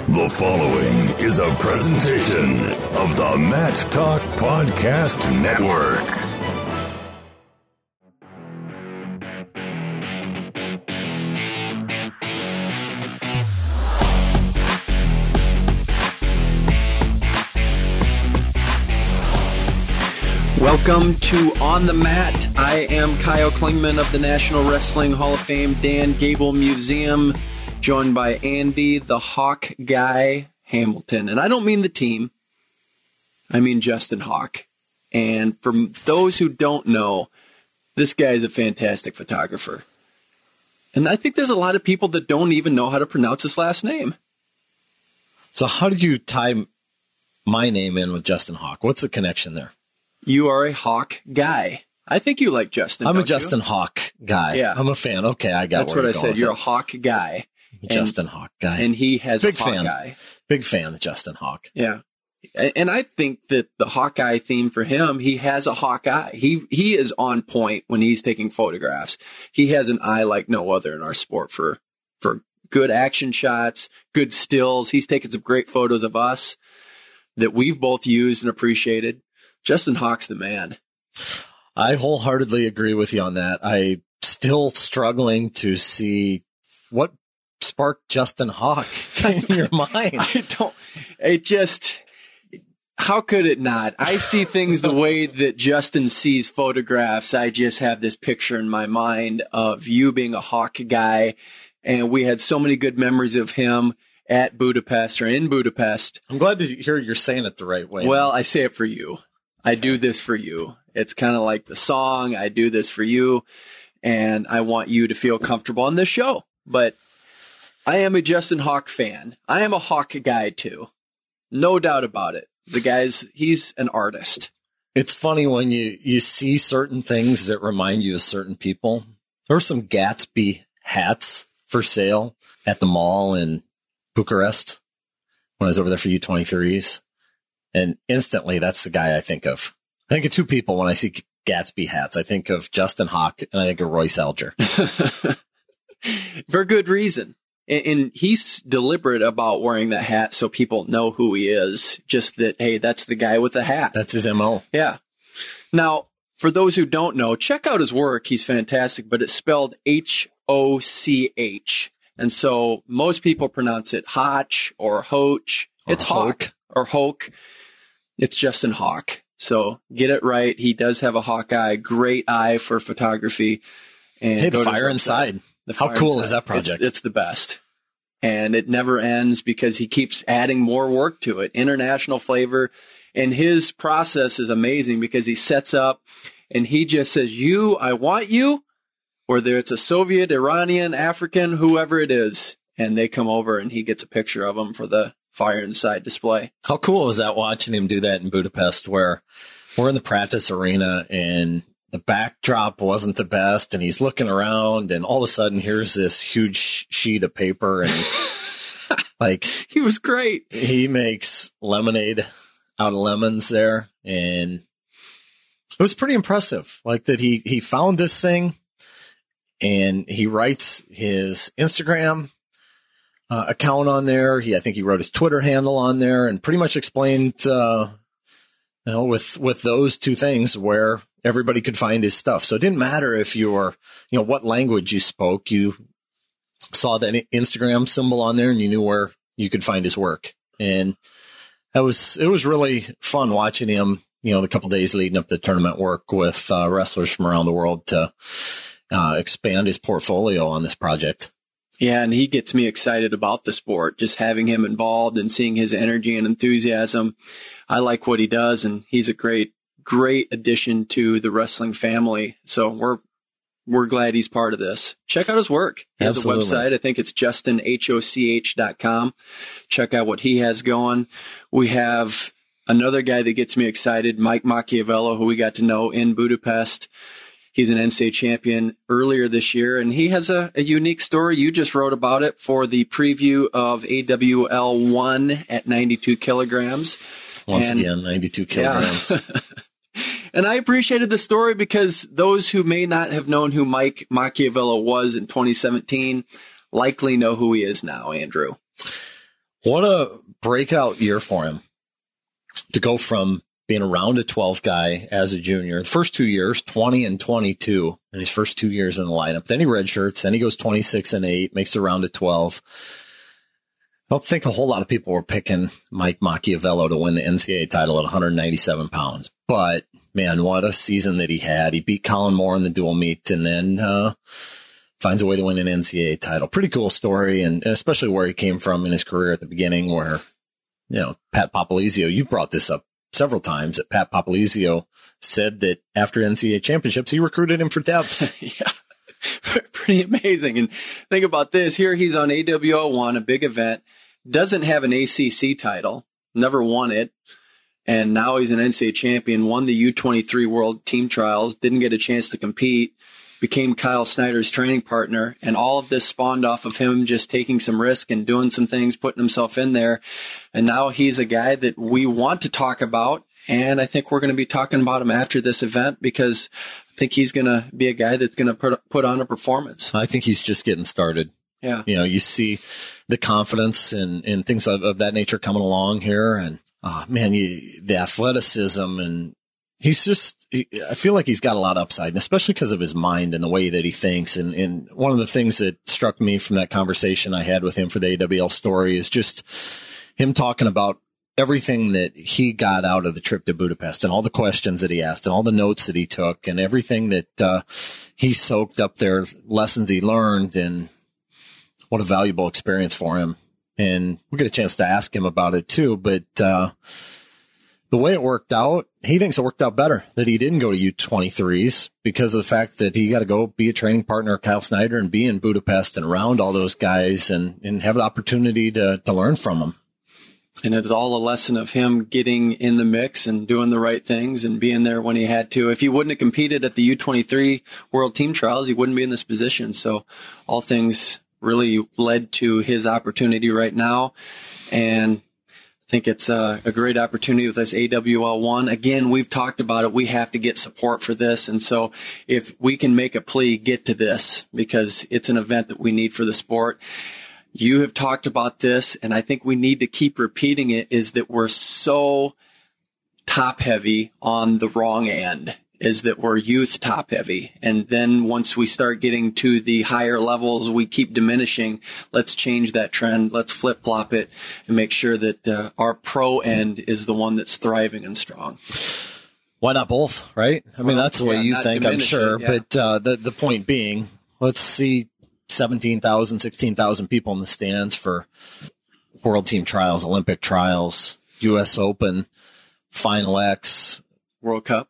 The following is a presentation of the Matt Talk Podcast Network. Welcome to On the Mat. I am Kyle Klingman of the National Wrestling Hall of Fame Dan Gable Museum, joined by Andy the Hawk Guy Hamilton. And I don't mean the team, I mean Justin Hawk. And for those who don't know, this guy is a fantastic photographer. And I think there's a lot of people that don't even know how to pronounce his last name. So how did you tie my name in with Justin Hawk? What's the connection there? You are a Hawk guy. I think you like Justin. I'm a Justin Hawk guy. Yeah. I'm a fan. Okay, I got That's what I said. You're a Hawk guy. Justin Hawk guy. And he has Big a Hawk fan. guy. Big fan of Justin Hawk. Yeah. And I think that the Hawkeye theme for him, he has a Hawkeye. He is on point when he's taking photographs. He has an eye like no other in our sport for good action shots, good stills. He's taken some great photos of us that we've both used and appreciated. Justin Hawk's the man. I wholeheartedly agree with you on that. I'm still struggling to see what sparked Justin Hawk in your mind. How could it not? I see things the way that Justin sees photographs. I just have this picture in my mind of you being a Hawk guy. And we had so many good memories of him at Budapest or in Budapest. I'm glad to hear you're saying it the right way. Well, I say it for you. I do this for you. It's kind of like the song, I do this for you, and I want you to feel comfortable on this show. But I am a Justin Hawk fan. I am a Hawk guy, too. No doubt about it. He's an artist. It's funny when you see certain things that remind you of certain people. There were some Gatsby hats for sale at the mall in Bucharest when I was over there for U23s. And instantly, that's the guy I think of. I think of two people when I see Gatsby hats. I think of Justin Hawk and I think of Royce Alger. For good reason. And he's deliberate about wearing that hat so people know who he is. Just that, hey, that's the guy with the hat. That's his MO. Yeah. Now, for those who don't know, check out his work. He's fantastic, but it's spelled H-O-C-H. And so most people pronounce it Hotch or Hoach. It's Hawk or Hoke. It's Justin Hawk. So get it right. He does have a Hawkeye, great eye for photography. And hey, the Fire Inside. How cool is that project? It's the best. And it never ends because he keeps adding more work to it. International flavor. And his process is amazing because he sets up and he just says, I want you, whether it's a Soviet, Iranian, African, whoever it is. And they come over and he gets a picture of them for the Fire Inside display. How cool was that watching him do that in Budapest where we're in the practice arena and the backdrop wasn't the best and he's looking around and all of a sudden here's this huge sheet of paper and like he was great. He makes lemonade out of lemons there and it was pretty impressive. Like that he found this thing and he writes his Instagram account on there. I think he wrote his Twitter handle on there and pretty much explained, with those two things where everybody could find his stuff. So it didn't matter if you were, what language you spoke. You saw that Instagram symbol on there and you knew where you could find his work. And it was really fun watching him, the couple days leading up to the tournament work with wrestlers from around the world to expand his portfolio on this project. Yeah, and he gets me excited about the sport, just having him involved and seeing his energy and enthusiasm. I like what he does, and he's a great addition to the wrestling family. So we're glad he's part of this. Check out his work. He has a website. I think it's justinhoch.com. Check out what he has going. We have another guy that gets me excited, Mike Machiavello, who we got to know in Budapest. He's an NCAA champion earlier this year, and he has a unique story. You just wrote about it for the preview of AWL 1 at 92 kilograms. Once again, 92 kilograms. Yeah. And I appreciated the story because those who may not have known who Mike Machiavello was in 2017 likely know who he is now, Andrew. What a breakout year for him to go from being a round of 12 guy as a junior. The first 2 years, 20 and 22 in his first 2 years in the lineup. Then he redshirts. Then he goes 26 and 8, makes the round of 12. I don't think a whole lot of people were picking Mike Machiavello to win the NCAA title at 197 pounds. But, man, what a season that he had. He beat Colin Moore in the dual meet and then finds a way to win an NCAA title. Pretty cool story, and especially where he came from in his career at the beginning where, Pat Popolizio, you brought this up several times, that Pat Popolizio said that after NCAA championships, he recruited him for depth. Yeah. Pretty amazing. And think about this. Here he's on AWL1, a big event, doesn't have an ACC title, never won it. And now he's an NCAA champion, won the U23 World Team Trials, didn't get a chance to compete, became Kyle Snyder's training partner. And all of this spawned off of him just taking some risk and doing some things, putting himself in there. And now he's a guy that we want to talk about. And I think we're going to be talking about him after this event because I think he's going to be a guy that's going to put on a performance. I think he's just getting started. Yeah. You see the confidence and things of that nature coming along here. And, the athleticism, and I feel like he's got a lot of upside, and especially because of his mind and the way that he thinks. And one of the things that struck me from that conversation I had with him for the AWL story is just him talking about everything that he got out of the trip to Budapest and all the questions that he asked and all the notes that he took and everything that he soaked up there, lessons he learned, and what a valuable experience for him. And we'll get a chance to ask him about it too. But the way it worked out, he thinks it worked out better that he didn't go to U23s because of the fact that he got to go be a training partner of Kyle Snyder and be in Budapest and around all those guys and have the opportunity to learn from them. And it's all a lesson of him getting in the mix and doing the right things and being there when he had to. If he wouldn't have competed at the U23 World Team Trials, he wouldn't be in this position. So all things really led to his opportunity right now. And I think it's a great opportunity with this AWL1. Again, we've talked about it. We have to get support for this. And so if we can make a plea, get to this because it's an event that we need for the sport. You have talked about this, and I think we need to keep repeating it, is that we're so top heavy on the wrong end, is that we're youth top heavy. And then once we start getting to the higher levels, we keep diminishing. Let's change that trend. Let's flip flop it and make sure that our pro end is the one that's thriving and strong. Why not both, right? I mean, that's the way you think, I'm sure. Yeah. But the point being, let's see 17,000, 16,000 people in the stands for World Team Trials, Olympic Trials, U.S. Open, Final X, World Cup,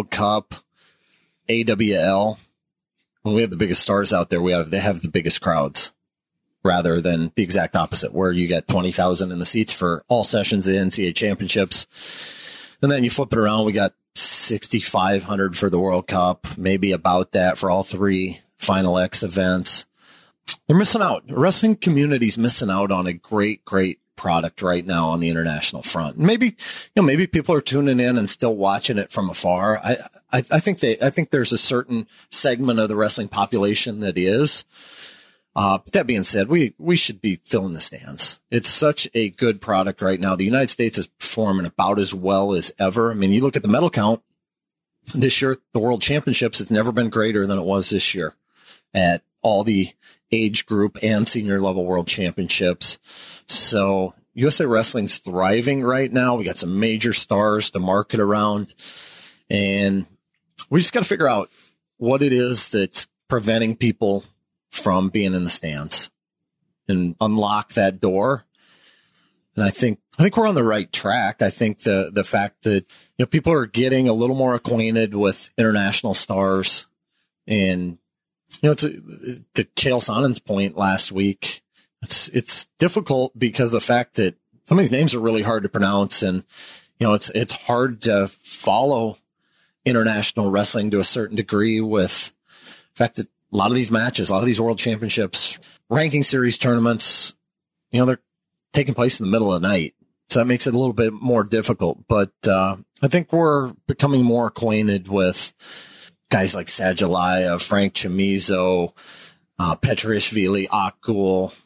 AWL. When we have the biggest stars out there, they have the biggest crowds rather than the exact opposite, where you get 20,000 in the seats for all sessions of the NCAA championships. And then you flip it around, we got 6,500 for the World Cup, maybe about that for all three Final X events. They're missing out. The wrestling community's missing out on a great, great product right now on the international front. Maybe people are tuning in and still watching it from afar. I think there's a certain segment of the wrestling population that is. But that being said, we should be filling the stands. It's such a good product right now. The United States is performing about as well as ever. I mean, you look at the medal count this year, the World Championships, it's never been greater than it was this year at all the age group and senior level World Championships. So USA Wrestling's thriving right now. We got some major stars to market around, and we just got to figure out what it is that's preventing people from being in the stands and unlock that door. And I think we're on the right track. I think the fact that, people are getting a little more acquainted with international stars, and, to Chael Sonnen's point last week, it's difficult because of the fact that some of these names are really hard to pronounce, and, it's hard to follow international wrestling to a certain degree with the fact that a lot of these matches, a lot of these world championships, ranking series tournaments, they're taking place in the middle of the night. So that makes it a little bit more difficult. But I think we're becoming more acquainted with guys like Sajalaya, Frank Chamizo, Petrishvili, Akgul,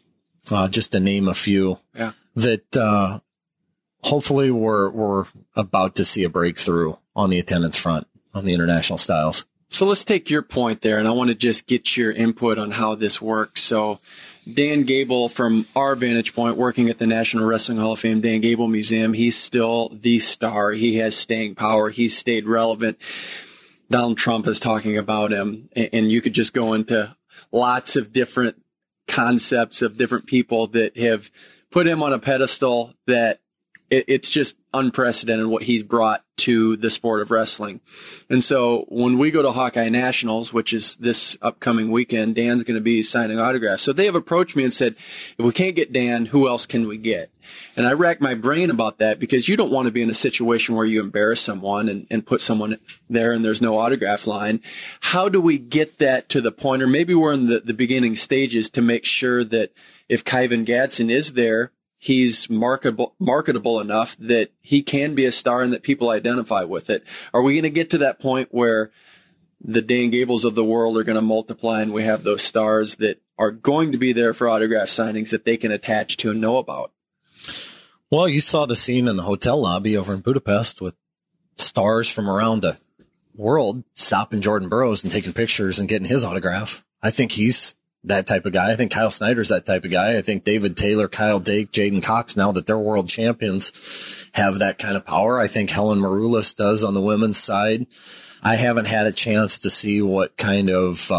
just to name a few. Yeah. That hopefully we're about to see a breakthrough on the attendance front on the international styles. So let's take your point there, and I want to just get your input on how this works. So Dan Gable, from our vantage point, working at the National Wrestling Hall of Fame, Dan Gable Museum, he's still the star. He has staying power. He's stayed relevant. Donald Trump is talking about him, and you could just go into lots of different concepts of different people that have put him on a pedestal that it's just unprecedented what he's brought to the sport of wrestling. And so when we go to Hawkeye Nationals, which is this upcoming weekend, Dan's going to be signing autographs. So they have approached me and said, if we can't get Dan, who else can we get? And I racked my brain about that, because you don't want to be in a situation where you embarrass someone and put someone there and there's no autograph line. How do we get that to the point, or maybe we're in the beginning stages, to make sure that if Kyvan Gadsden is there, he's marketable enough that he can be a star and that people identify with it? Are we going to get to that point where the Dan Gables of the world are going to multiply and we have those stars that are going to be there for autograph signings that they can attach to and know about? Well, you saw the scene in the hotel lobby over in Budapest with stars from around the world stopping Jordan Burroughs and taking pictures and getting his autograph. I think he's that type of guy. I think Kyle Snyder's that type of guy. I think David Taylor, Kyle Dake, Jaden Cox, now that they're world champions, have that kind of power. I think Helen Maroulis does on the women's side. I haven't had a chance to see what kind of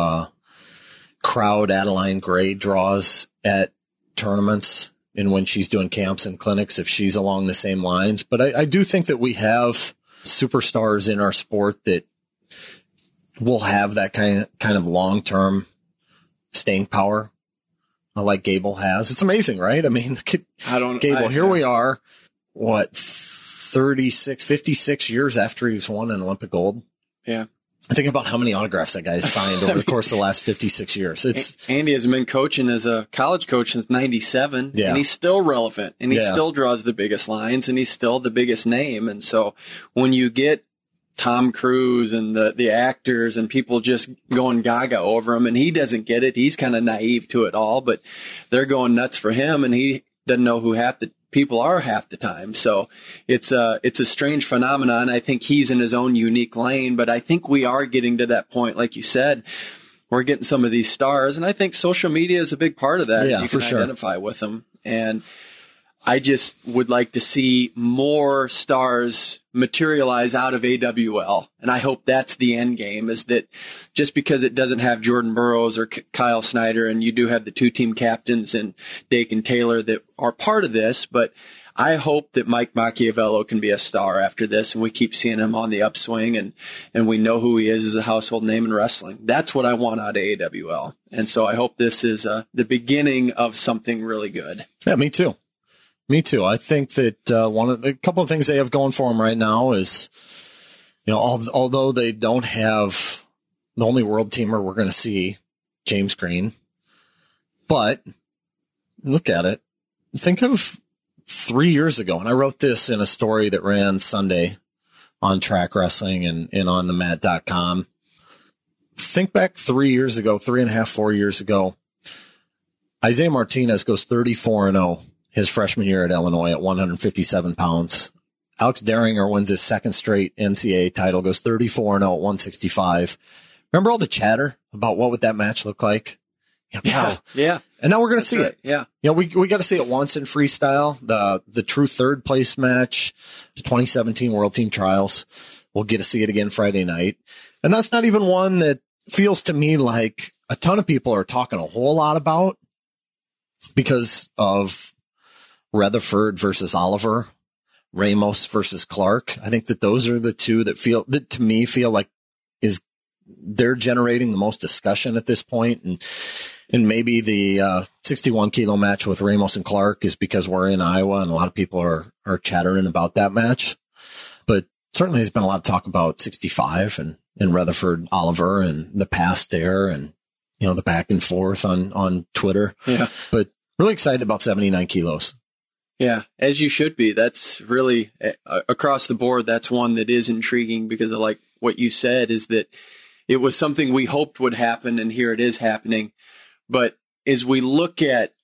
crowd Adeline Gray draws at tournaments and when she's doing camps and clinics, if she's along the same lines. But I do think that we have superstars in our sport that will have that kind of long-term staying power like Gable has. It's amazing, right? I mean, here we are, 56 years after he's won an Olympic gold. Yeah. Think about how many autographs that guy's signed over the course of the last 56 years. Andy has been coaching as a college coach since 97, yeah. And he's still relevant, and he still draws the biggest lines, and he's still the biggest name. And so when you get Tom Cruise and the actors and people just going gaga over him, and he doesn't get it, he's kind of naive to it all, but they're going nuts for him, and he doesn't know who half the people are half the time. So it's a strange phenomenon. I think he's in his own unique lane, but I think we are getting to that point, like you said, we're getting some of these stars, and I think social media is a big part of that. Yeah, you can identify with them. And I just would like to see more stars materialize out of AWL. And I hope that's the end game, is that just because it doesn't have Jordan Burroughs or Kyle Snyder, and you do have the two team captains and Dake and Taylor that are part of this, but I hope that Mike Machiavello can be a star after this, and we keep seeing him on the upswing, and we know who he is as a household name in wrestling. That's what I want out of AWL. And so I hope this is the beginning of something really good. Yeah, me too. Me too. I think that a couple of things they have going for them right now is, although they don't have the only world teamer we're going to see, James Green, but look at it. Think of 3 years ago, and I wrote this in a story that ran Sunday on Track Wrestling and on themat.com. Think back 3 years ago, 3.5, 4 years ago, Isaiah Martinez goes 34-0. His freshman year at Illinois at 157 pounds. Alex Deringer wins his second straight NCAA title, goes 34-0 at 165. Remember all the chatter about what would that match look like? Yeah. And now we're going to see it. Yeah. We got to see it once in freestyle, the true third place match, the 2017 World Team Trials. We'll get to see it again Friday night. And that's not even one that feels to me like a ton of people are talking a whole lot about because of Rutherford versus Oliver, Ramos versus Clark. I think that those are the two that to me feel like they're generating the most discussion at this point. And maybe the 61 kilo match with Ramos and Clark is because we're in Iowa and a lot of people are chattering about that match. But certainly there's been a lot of talk about 65 and Rutherford Oliver and the past there and, the back and forth on Twitter. Yeah. But really excited about 79 kilos. Yeah, as you should be. That's really, across the board, that's one that is intriguing because of like what you said, is that it was something we hoped would happen, and here it is happening. But as we look at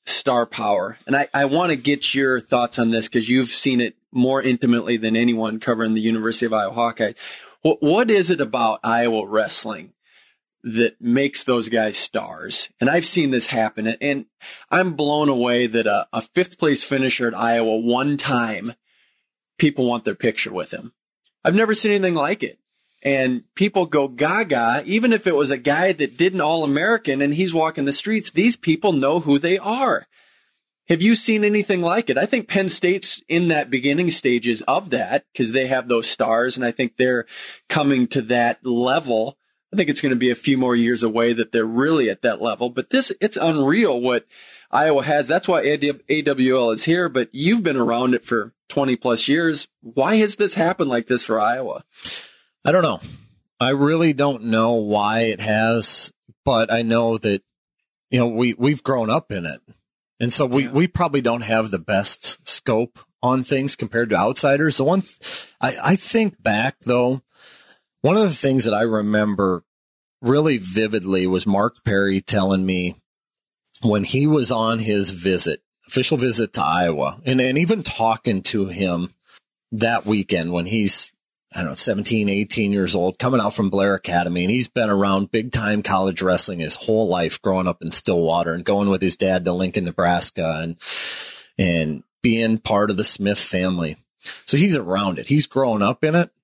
star power. And I want to get your thoughts on this because you've seen it more intimately than anyone covering the University of Iowa Hawkeyes. What is it about Iowa wrestling that makes those guys stars? And I've seen this happen, and I'm blown away that a fifth place finisher at Iowa one time, people want their picture with him. I've never seen anything like it. And people go gaga, even if it was a guy that did an All-American and he's walking the streets, these people know who they are. Have you seen anything like it? I think Penn State's in that beginning stages of that because they have those stars, and I think they're coming to that level. I think it's going to be a few more years away that they're really at that level. But it's unreal what Iowa has. That's why AWL is here, but you've been around it for 20 plus years. Why has this happened like this for Iowa? I don't know. I really don't know why it has, but I know that, we've grown up in it. And so we probably don't have the best scope on things compared to outsiders. The I think back though, one of the things that I remember really vividly was Mark Perry telling me when he was on his official visit to Iowa, and even talking to him that weekend when he's, 17, 18 years old, coming out from Blair Academy, and he's been around big time college wrestling his whole life, growing up in Stillwater and going with his dad to Lincoln, Nebraska, and being part of the Smith family. So he's around it. He's grown up in it.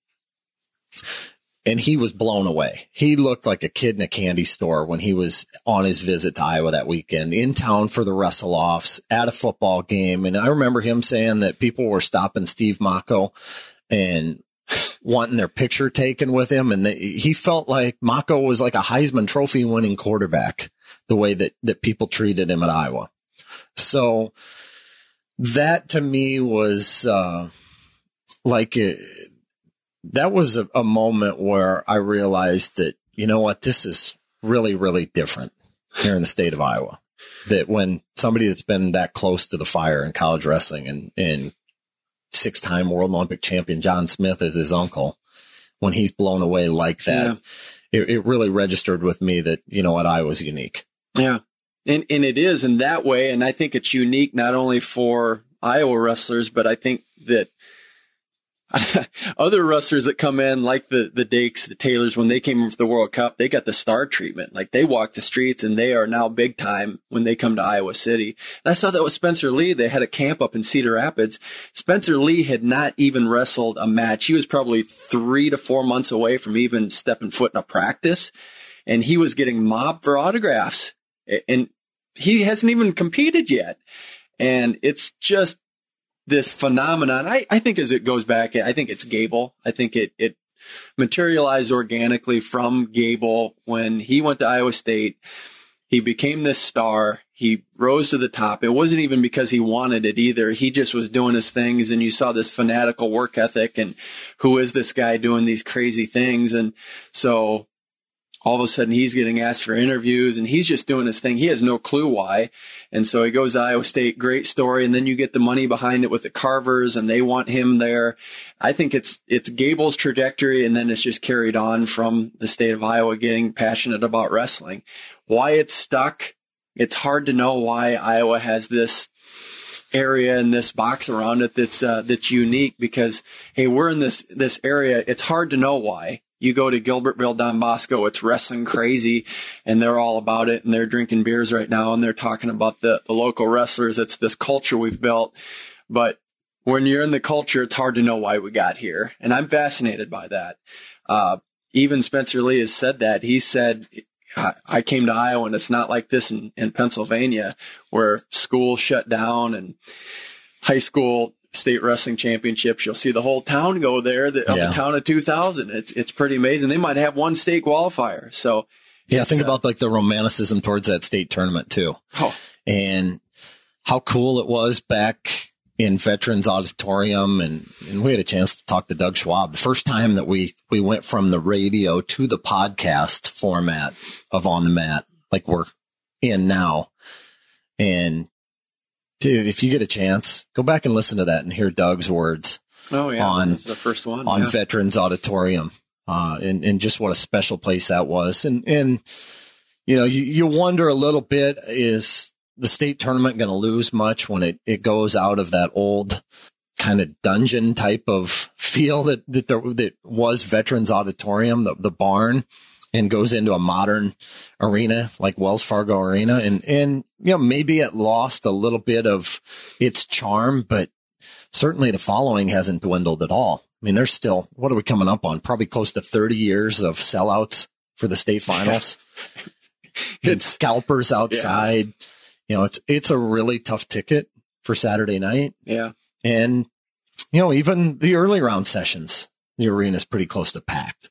And he was blown away. He looked like a kid in a candy store when he was on his visit to Iowa that weekend, in town for the wrestle-offs, at a football game. And I remember him saying that people were stopping Steve Mocco and wanting their picture taken with him. And he felt like Mocco was like a Heisman Trophy winning quarterback, the way that people treated him at Iowa. So that to me was that was a moment where I realized that, this is really, really different here in the state of Iowa. That when somebody that's been that close to the fire in college wrestling and six-time world Olympic champion John Smith is his uncle, when he's blown away like that, it really registered with me that, Iowa's unique. Yeah. And it is in that way. And I think it's unique not only for Iowa wrestlers, but I think that other wrestlers that come in, like the Dakes, the Taylors, when they came in for the World Cup, they got the star treatment. Like they walk the streets and they are now big time when they come to Iowa City. And I saw that with Spencer Lee. They had a camp up in Cedar Rapids. Spencer Lee had not even wrestled a match. He was probably 3 to 4 months away from even stepping foot in a practice. And he was getting mobbed for autographs. And he hasn't even competed yet. And it's just this phenomenon. I think as it goes back, I think it's Gable. I think it materialized organically from Gable when he went to Iowa State. He became this star. He rose to the top. It wasn't even because he wanted it either. He just was doing his things, and you saw this fanatical work ethic and who is this guy doing these crazy things. And so all of a sudden he's getting asked for interviews and he's just doing his thing. He has no clue why. And so he goes to Iowa State, great story. And then you get the money behind it with the Carvers and they want him there. I think it's Gable's trajectory. And then it's just carried on from the state of Iowa getting passionate about wrestling. Why it's stuck, it's hard to know why Iowa has this area and this box around it that's unique because, hey, we're in this area. It's hard to know why. You go to Gilbertville, Don Bosco, it's wrestling crazy, and they're all about it, and they're drinking beers right now, and they're talking about the local wrestlers. It's this culture we've built. But when you're in the culture, it's hard to know why we got here, and I'm fascinated by that. Even Spencer Lee has said that. He said, I came to Iowa, and it's not like this in Pennsylvania, where schools shut down and high school state wrestling championships. You'll see the whole town go there, the town of 2,000. It's pretty amazing. They might have one state qualifier. So think about like the romanticism towards that state tournament too. And how cool it was back in Veterans Auditorium. And we had a chance to talk to Doug Schwab. The first time that we went from the radio to the podcast format of On the Mat, like we're in now. And dude, if you get a chance, go back and listen to that and hear Doug's words. Oh yeah, on the first one on Veterans Auditorium, and just what a special place that was. And you wonder a little bit, is the state tournament going to lose much when it goes out of that old kind of dungeon type of feel that was Veterans Auditorium, the barn, and goes into a modern arena like Wells Fargo Arena. And maybe it lost a little bit of its charm, but certainly the following hasn't dwindled at all. I mean, there's still, what are we coming up on? Probably close to 30 years of sellouts for the state finals. It's scalpers outside. Yeah. It's a really tough ticket for Saturday night. Yeah. And, even the early round sessions, the arena is pretty close to packed.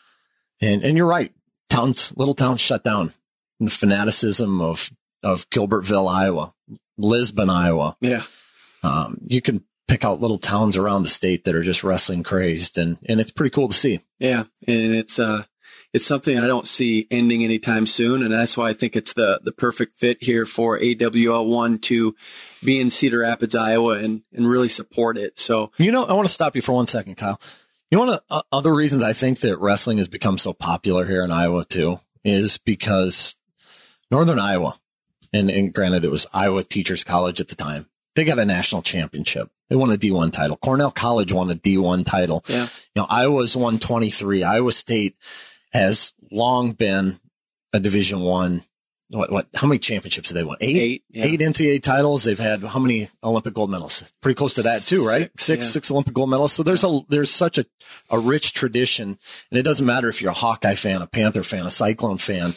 And you're right. Little towns shut down. And the fanaticism of Gilbertville, Iowa, Lisbon, Iowa. Yeah. You can pick out little towns around the state that are just wrestling crazed, and it's pretty cool to see. Yeah. And it's something I don't see ending anytime soon. And that's why I think it's the perfect fit here for AWL1 to be in Cedar Rapids, Iowa, and really support it. So, I want to stop you for 1 second, Kyle. One of other reasons I think that wrestling has become so popular here in Iowa too is because Northern Iowa, and granted it was Iowa Teachers College at the time, they got a national championship. They won a D1 title. Cornell College won a D1 title. Yeah. Iowa's won 23. Iowa State has long been a Division I. How many championships have they won? 8? Yeah. 8 NCAA titles. They've had how many Olympic gold medals? Pretty close to that too, right? Six Olympic gold medals. So there's such a rich tradition, and it doesn't matter if you're a Hawkeye fan, a Panther fan, a Cyclone fan.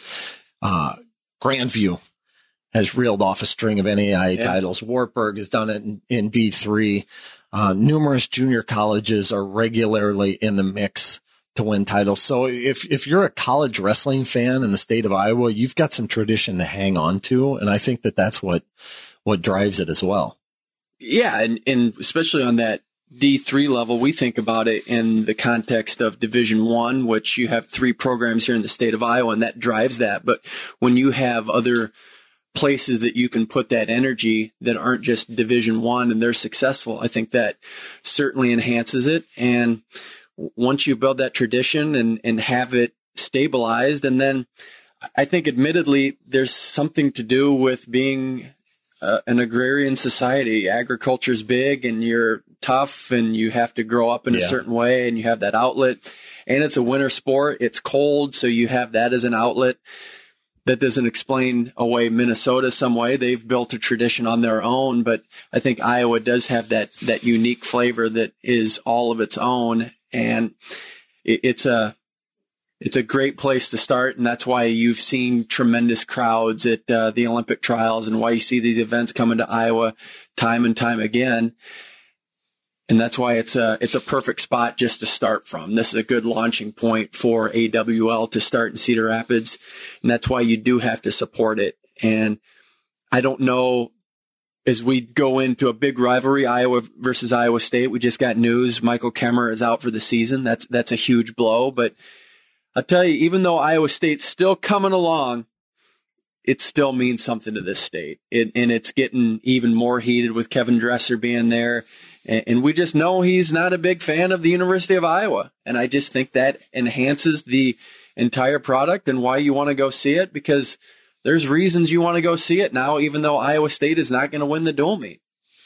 Grandview has reeled off a string of NAIA titles. Wartburg has done it in D3. Numerous junior colleges are regularly in the mix to win titles. So if you're a college wrestling fan in the state of Iowa, you've got some tradition to hang on to. And I think that's what drives it as well. Yeah. And especially on that D3 level, we think about it in the context of Division I, which you have 3 programs here in the state of Iowa, and that drives that. But when you have other places that you can put that energy that aren't just Division I and they're successful, I think that certainly enhances it. And once you build that tradition and have it stabilized, and then I think admittedly there's something to do with being an agrarian society. Agriculture's big, and you're tough, and you have to grow up in a certain way, and you have that outlet. And it's a winter sport. It's cold, so you have that as an outlet. That doesn't explain away Minnesota some way. They've built a tradition on their own, but I think Iowa does have that unique flavor that is all of its own. And it's a great place to start, and that's why you've seen tremendous crowds at the Olympic trials, and why you see these events coming to Iowa time and time again. And that's why it's a perfect spot just to start from. This is a good launching point for AWL to start in Cedar Rapids, and that's why you do have to support it. And I don't know, as we go into a big rivalry, Iowa versus Iowa State, we just got news Michael Kemmer is out for the season. That's a huge blow. But I'll tell you, even though Iowa State's still coming along, it still means something to this state. And it's getting even more heated with Kevin Dresser being there. And we just know he's not a big fan of the University of Iowa. And I just think that enhances the entire product and why you want to go see it, because there's reasons you want to go see it now, even though Iowa State is not going to win the dual meet.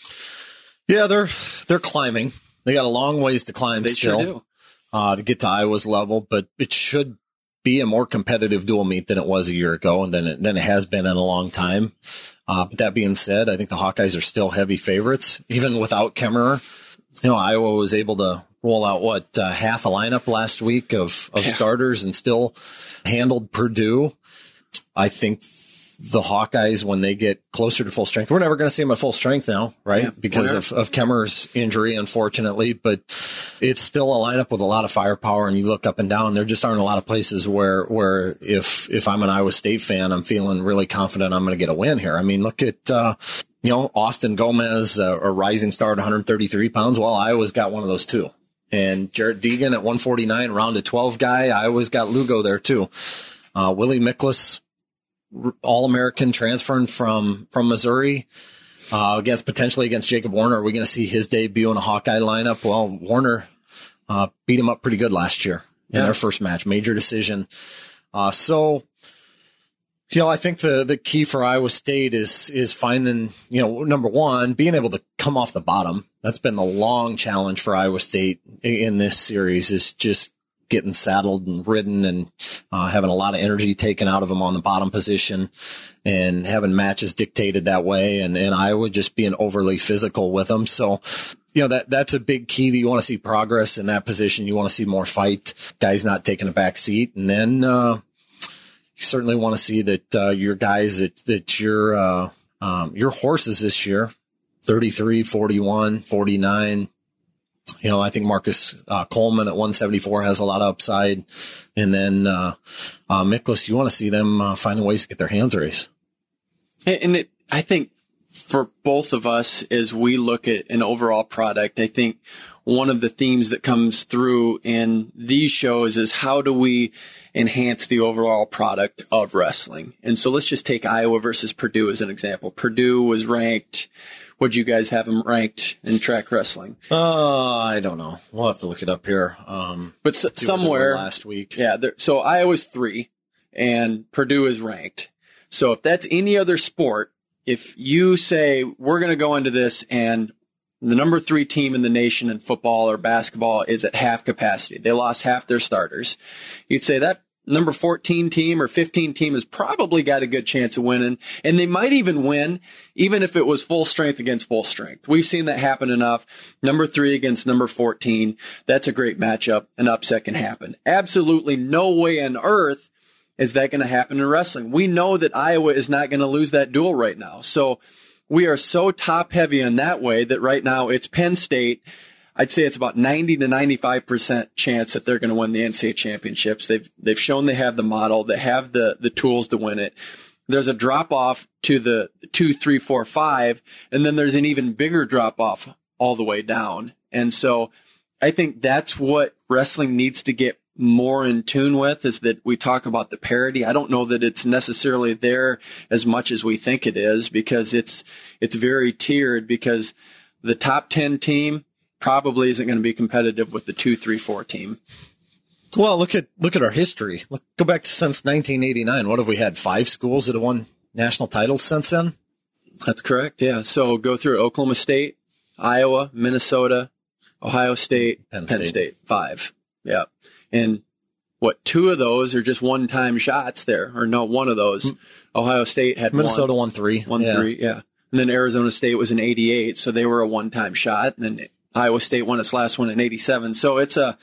Yeah, they're climbing. They got a long ways to climb still. Sure do. To get to Iowa's level, but it should be a more competitive dual meet than it was a year ago, and than it has been in a long time. But that being said, I think the Hawkeyes are still heavy favorites, even without Kemmerer. Iowa was able to roll out half a lineup last week of starters and still handled Purdue. I think the Hawkeyes, when they get closer to full strength, we're never going to see them at full strength now, right? Because of Kemmerer's injury, unfortunately, but it's still a lineup with a lot of firepower, and you look up and down, there just aren't a lot of places where if I'm an Iowa State fan, I'm feeling really confident I'm going to get a win here. I mean, look at, Austin Gomez, a rising star at 133 pounds. Well, Iowa's got one of those too. And Jarrett Deegan at 149, rounded 12 guy. Iowa's got Lugo there too. Willie Miklas, All-American transferring from Missouri, potentially against Jacob Warner. Are we going to see his debut in a Hawkeye lineup? Well, Warner beat him up pretty good last year in their first match, major decision. So I think the key for Iowa State is finding, number one, being able to come off the bottom. That's been the long challenge for Iowa State in this series, is just getting saddled and ridden and having a lot of energy taken out of them on the bottom position and having matches dictated that way. And Iowa just being overly physical with them. So, that's a big key, that you want to see progress in that position. You want to see more fight, guys not taking a back seat. And then, you certainly want to see that your guys, that your horses this year, 33, 41, 49. I think Marcus Coleman at 174 has a lot of upside. And then Miklas, you want to see them finding ways to get their hands raised. And I think for both of us, as we look at an overall product, I think one of the themes that comes through in these shows is how do we enhance the overall product of wrestling? And so let's just take Iowa versus Purdue as an example. Purdue was ranked. Would you guys have them ranked in track wrestling? I don't know. We'll have to look it up here. But somewhere last week. Yeah. So Iowa's 3 and Purdue is ranked. So if that's any other sport, if you say we're going to go into this and the number 3 team in the nation in football or basketball is at half capacity, they lost half their starters, you'd say that number 14 team or 15 team has probably got a good chance of winning. And they might even win, even if it was full strength against full strength. We've seen that happen enough. Number 3 against number 14. That's a great matchup. An upset can happen. Absolutely no way on earth is that going to happen in wrestling. We know that Iowa is not going to lose that duel right now. So we are so top heavy in that way that right now it's Penn State. I'd say it's about 90 to 95% chance that they're going to win the NCAA championships. They've shown they have the model. They have the tools to win it. There's a drop off to the 2, 3, 4, 5, and then there's an even bigger drop off all the way down. And so I think that's what wrestling needs to get more in tune with, is that we talk about the parity. I don't know that it's necessarily there as much as we think it is, because it's very tiered, because the top 10 team probably isn't going to be competitive with the 2, 3, 4 team. Well, look at our history. Go back to since 1989. What have we had? 5 schools that have won national titles since then? That's correct. Yeah. So go through Oklahoma State, Iowa, Minnesota, Ohio State, Penn State. 5. Yeah. And 2 of those are just one-time shots there, or no, one of those. Ohio State had Minnesota won 3. 3. Yeah. And then Arizona State was in 88. So they were a one-time shot. And then Iowa State won its last one in 87. So it's a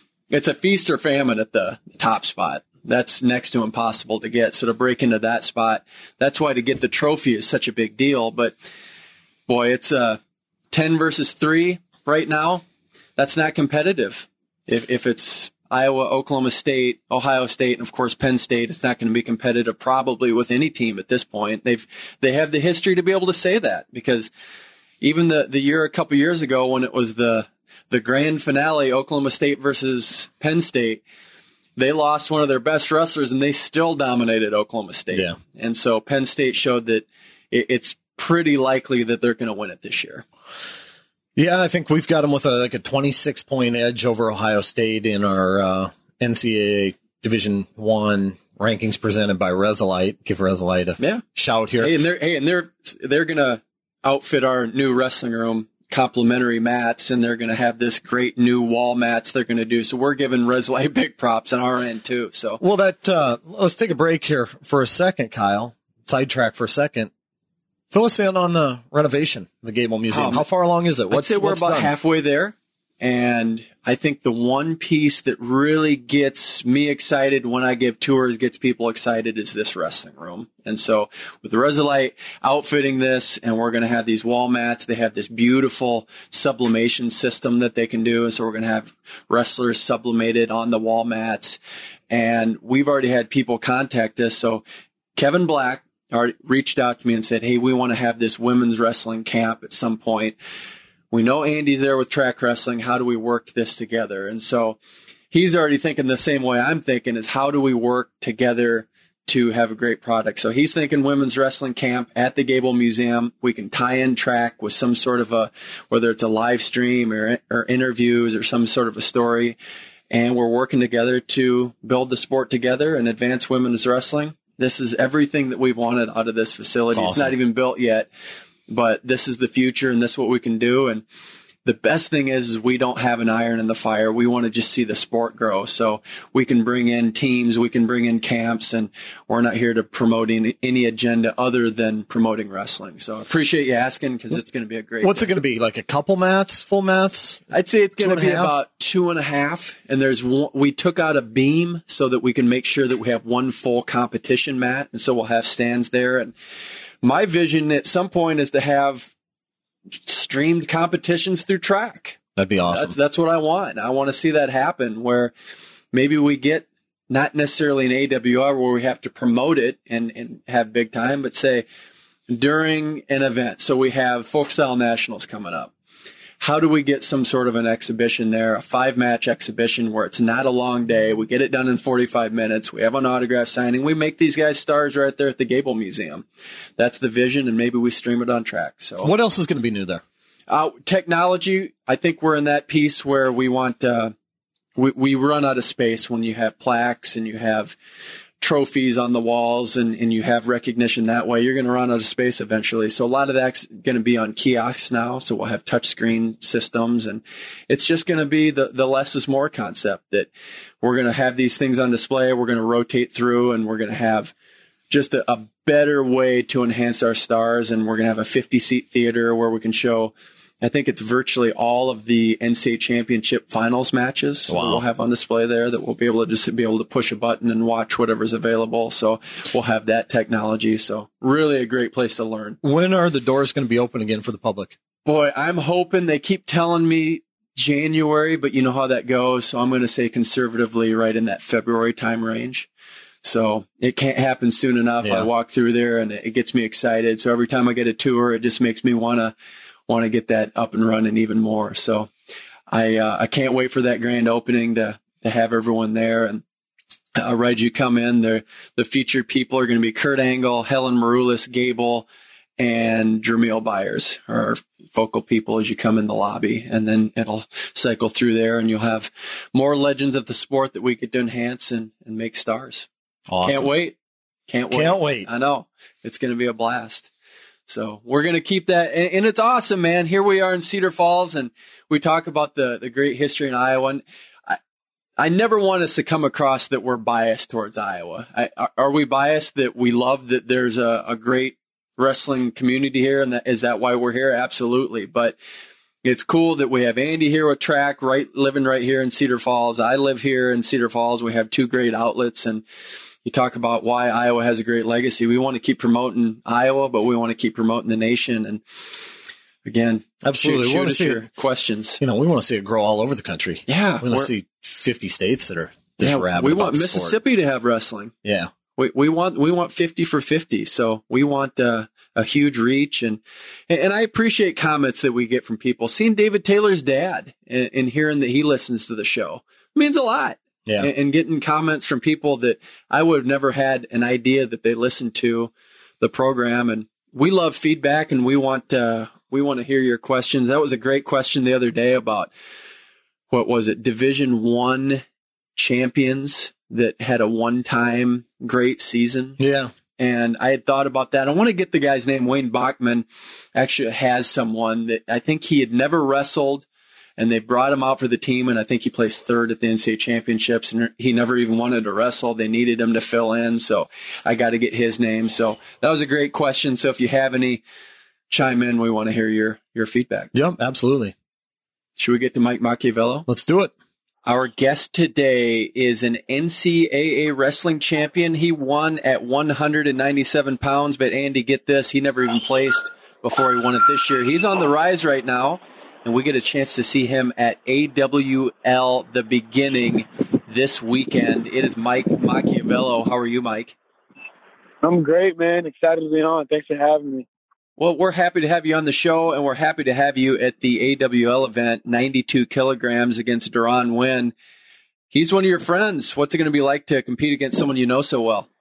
feast or famine at the top spot. That's next to impossible to get. So to break into that spot, that's why to get the trophy is such a big deal. But boy, it's 10 versus 3 right now. That's not competitive. If it's Iowa, Oklahoma State, Ohio State, and of course Penn State, it's not going to be competitive probably with any team at this point. They have the history to be able to say that, because even the year a couple years ago when it was the grand finale, Oklahoma State versus Penn State, they lost one of their best wrestlers and they still dominated Oklahoma State. Yeah. And so Penn State showed that it's pretty likely that they're going to win it this year. Yeah, I think we've got them with a 26-point edge over Ohio State in our NCAA Division I rankings presented by Resilite. Give Resilite a shout here. They're going to outfit our new wrestling room complimentary mats, and they're going to have this great new wall mats they're going to do. So we're giving Resilite big props on our end too. So let's take a break here for a second, Kyle. Sidetrack for a second. Fill us in on the renovation of the Gable Museum. How far along is it? I'd say we're about halfway there. And I think the one piece that really gets me excited when I give tours, gets people excited, is this wrestling room. And so with the Resilite outfitting this, and we're going to have these wall mats, they have this beautiful sublimation system that they can do. And so we're going to have wrestlers sublimated on the wall mats. And we've already had people contact us. So Kevin Black reached out to me and said, hey, we want to have this women's wrestling camp at some point. We know Andy's there with track wrestling. How do we work this together? And so he's already thinking the same way I'm thinking, is how do we work together to have a great product? So he's thinking women's wrestling camp at the Gable Museum. We can tie in track with some sort of whether it's a live stream or interviews or some sort of a story. And we're working together to build the sport together and advance women's wrestling. This is everything that we've wanted out of this facility. Awesome. It's not even built yet, but this is the future and this is what we can do. And the best thing is we don't have an iron in the fire. We want to just see the sport grow. So we can bring in teams, we can bring in camps, and we're not here to promote any agenda other than promoting wrestling. So I appreciate you asking, because it's going to be a great What's day. it going to be? Like a couple mats, full mats? I'd say it's going to be 2.5? about 2.5. And there's one, we took out a beam so that we can make sure that we have one full competition mat. And so we'll have stands there. And my vision at some point is to have streamed competitions through track. That'd be awesome. That's what I want. I want to see that happen, where maybe we get not necessarily an AWR where we have to promote it and have big time, but say during an event. So we have Folk Style Nationals coming up. How do we get some sort of an exhibition there, a 5-match exhibition where it's not a long day? We get it done in 45 minutes. We have an autograph signing. We make these guys stars right there at the Gable Museum. That's the vision, and maybe we stream it on track. So, what else is going to be new there? Technology, I think we're in that piece where we want, we run out of space when you have plaques and you have trophies on the walls and you have recognition that way. You're going to run out of space eventually. So a lot of that's going to be on kiosks now. So we'll have touchscreen systems, and it's just going to be the less is more concept, that we're going to have these things on display. We're going to rotate through, and we're going to have just a better way to enhance our stars. And we're going to have a 50-seat theater where we can show, I think it's virtually all of the NCAA championship finals matches. Wow. We'll have on display there that we'll be able to push a button and watch whatever's available. So we'll have that technology. So really a great place to learn. When are the doors going to be open again for the public? Boy, I'm hoping. They keep telling me January, but you know how that goes. So I'm going to say conservatively right in that February time range. So it can't happen soon enough. Yeah. I walk through there and it gets me excited. So every time I get a tour, it just makes me want to get that up and running even more. So I can't wait for that grand opening to have everyone there. And right as you come in, the featured people are going to be Kurt Angle, Helen Maroulis, Gable, and Jermeel Byers are focal people as you come in the lobby. And then it'll cycle through there, and you'll have more legends of the sport that we get to enhance and make stars. Awesome. Can't wait. Can't wait. I know. It's going to be a blast. So we're going to keep that. And it's awesome, man. Here we are in Cedar Falls, and we talk about the great history in Iowa. And I never want us to come across that we're biased towards Iowa. Are we biased that we love that there's a great wrestling community here? And is that why we're here? Absolutely. But it's cool that we have Andy here with track, living right here in Cedar Falls. I live here in Cedar Falls. We have 2 great outlets, and you talk about why Iowa has a great legacy. We want to keep promoting Iowa, but we want to keep promoting the nation. And again, Absolutely. shoot us your questions. We want to see it grow all over the country. Yeah. We want to see 50 states that are this rabid. We about want the Mississippi to have wrestling. Yeah. We want 50 for 50. So we want a huge reach. And I appreciate comments that we get from people. Seeing David Taylor's dad and hearing that he listens to the show means a lot. Yeah. And getting comments from people that I would have never had an idea that they listened to the program. And we love feedback, and we want to hear your questions. That was a great question the other day about, what was it, Division I champions that had a one-time great season. Yeah. And I had thought about that. I want to get the guy's name. Wayne Bachman actually has someone that I think he had never wrestled, and they brought him out for the team, and I think he placed 3rd at the NCAA championships, and he never even wanted to wrestle. They needed him to fill in, so I got to get his name. So that was a great question. So if you have any, chime in. We want to hear your feedback. Yep, absolutely. Should we get to Mike Macchiavello? Let's do it. Our guest today is an NCAA wrestling champion. He won at 197 pounds, but Andy, get this, he never even placed before he won it this year. He's on the rise right now, and we get a chance to see him at AWL The Beginning this weekend. It is Mike Macchiavello. How are you, Mike? I'm great, man. Excited to be on. Thanks for having me. Well, we're happy to have you on the show, and we're happy to have you at the AWL event, 92 kilograms against Duran Wynn. He's one of your friends. What's it going to be like to compete against someone you know so well?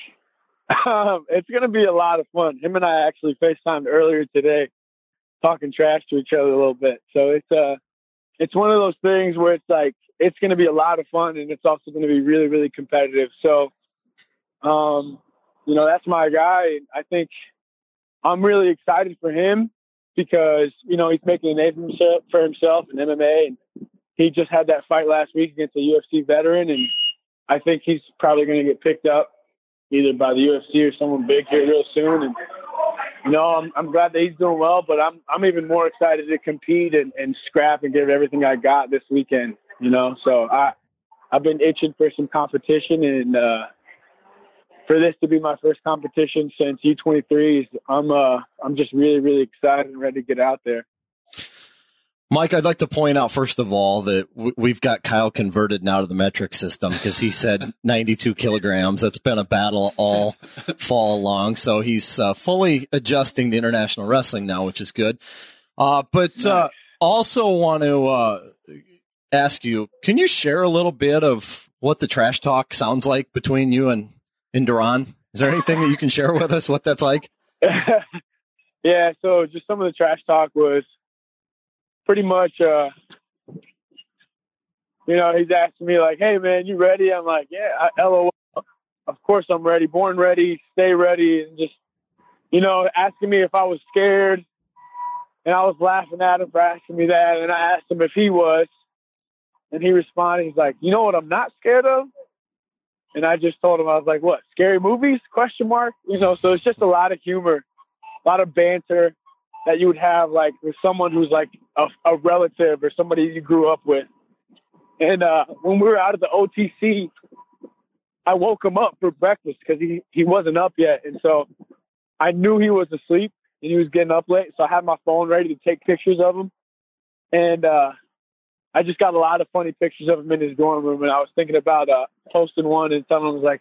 It's going to be a lot of fun. Him and I actually FaceTimed earlier today, talking trash to each other a little bit. So it's one of those things where it's like, it's going to be a lot of fun, and it's also going to be really, really competitive. So that's my guy. And I think I'm really excited for him because, he's making a name for himself in MMA. And he just had that fight last week against a UFC veteran. And I think he's probably going to get picked up either by the UFC or someone big here real soon. And, I'm glad that he's doing well, but I'm even more excited to compete and scrap and give everything I got this weekend, So I've been itching for some competition, and for this to be my first competition since U23s, I'm just really, really excited and ready to get out there. Mike, I'd like to point out, first of all, that we've got Kyle converted now to the metric system because he said 92 kilograms. That's been a battle all fall long. So he's fully adjusting to international wrestling now, which is good. But also want to ask you, can you share a little bit of what the trash talk sounds like between you and Duran? Is there anything that you can share with us what that's like? Yeah, so just some of the trash talk was pretty much, he's asking me like, hey, man, you ready? I'm like, yeah, LOL. Of course I'm ready. Born ready, stay ready. And just, asking me if I was scared. And I was laughing at him for asking me that. And I asked him if he was. And he responded, he's like, you know what I'm not scared of? And I just told him, I was like, what, scary movies? ? So it's just a lot of humor, a lot of banter that you would have like with someone who's like a relative or somebody you grew up with. And when we were out of the OTC, I woke him up for breakfast because he wasn't up yet. And so I knew he was asleep and he was getting up late. So I had my phone ready to take pictures of him. And I just got a lot of funny pictures of him in his dorm room. And I was thinking about posting one and telling him, like,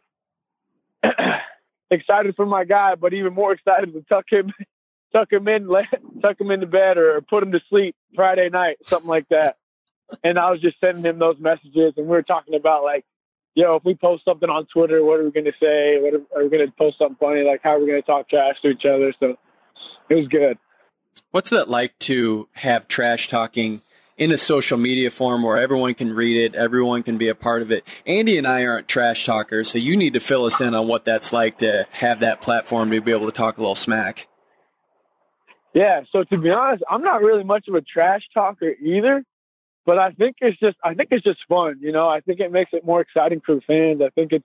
excited for my guy, but even more excited to tuck him into bed or put him to sleep Friday night, something like that. And I was just sending him those messages, and we were talking about like, if we post something on Twitter, what are we going to say? Are we going to post something funny? Like, how are we going to talk trash to each other? So it was good. What's that like to have trash talking in a social media form where everyone can read it, everyone can be a part of it? Andy and I aren't trash talkers, so you need to fill us in on what that's like to have that platform to be able to talk a little smack. Yeah, so to be honest, I'm not really much of a trash talker either, but I think it's just fun, I think it makes it more exciting for the fans. I think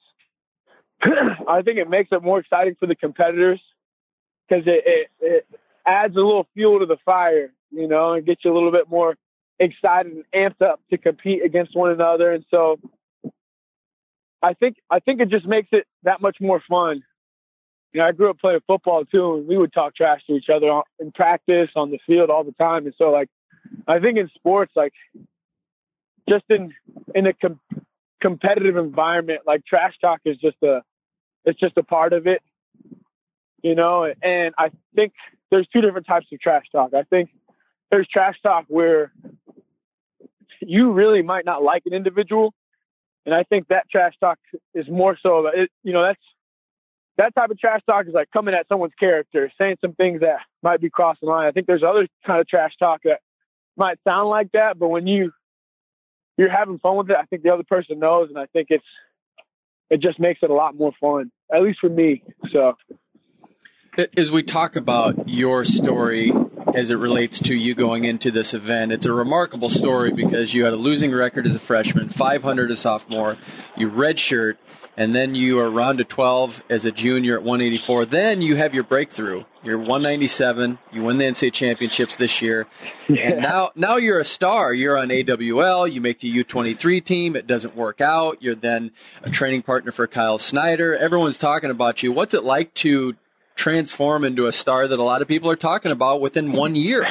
it makes it more exciting for the competitors because it adds a little fuel to the fire, and gets you a little bit more excited and amped up to compete against one another. And so I think it just makes it that much more fun. I grew up playing football too, and we would talk trash to each other in practice, on the field, all the time. And so, like, I think in sports, like, just in a competitive environment, like, trash talk is just a part of it, And I think there's two different types of trash talk. I think there's trash talk where you really might not like an individual, and I think that trash talk is more so. That type of trash talk is like coming at someone's character, saying some things that might be crossing the line. I think there's other kind of trash talk that might sound like that, but when you're having fun with it, I think the other person knows, and I think it just makes it a lot more fun, at least for me. So, as we talk about your story as it relates to you going into this event, it's a remarkable story because you had a losing record as a freshman, 500 as a sophomore, you redshirt, and then you are round to 12 as a junior at 184. Then you have your breakthrough. You're 197. You win the NCAA championships this year. Yeah. And now you're a star. You're on AWL. You make the U23 team. It doesn't work out. You're then a training partner for Kyle Snyder. Everyone's talking about you. What's it like to transform into a star that a lot of people are talking about within 1 year?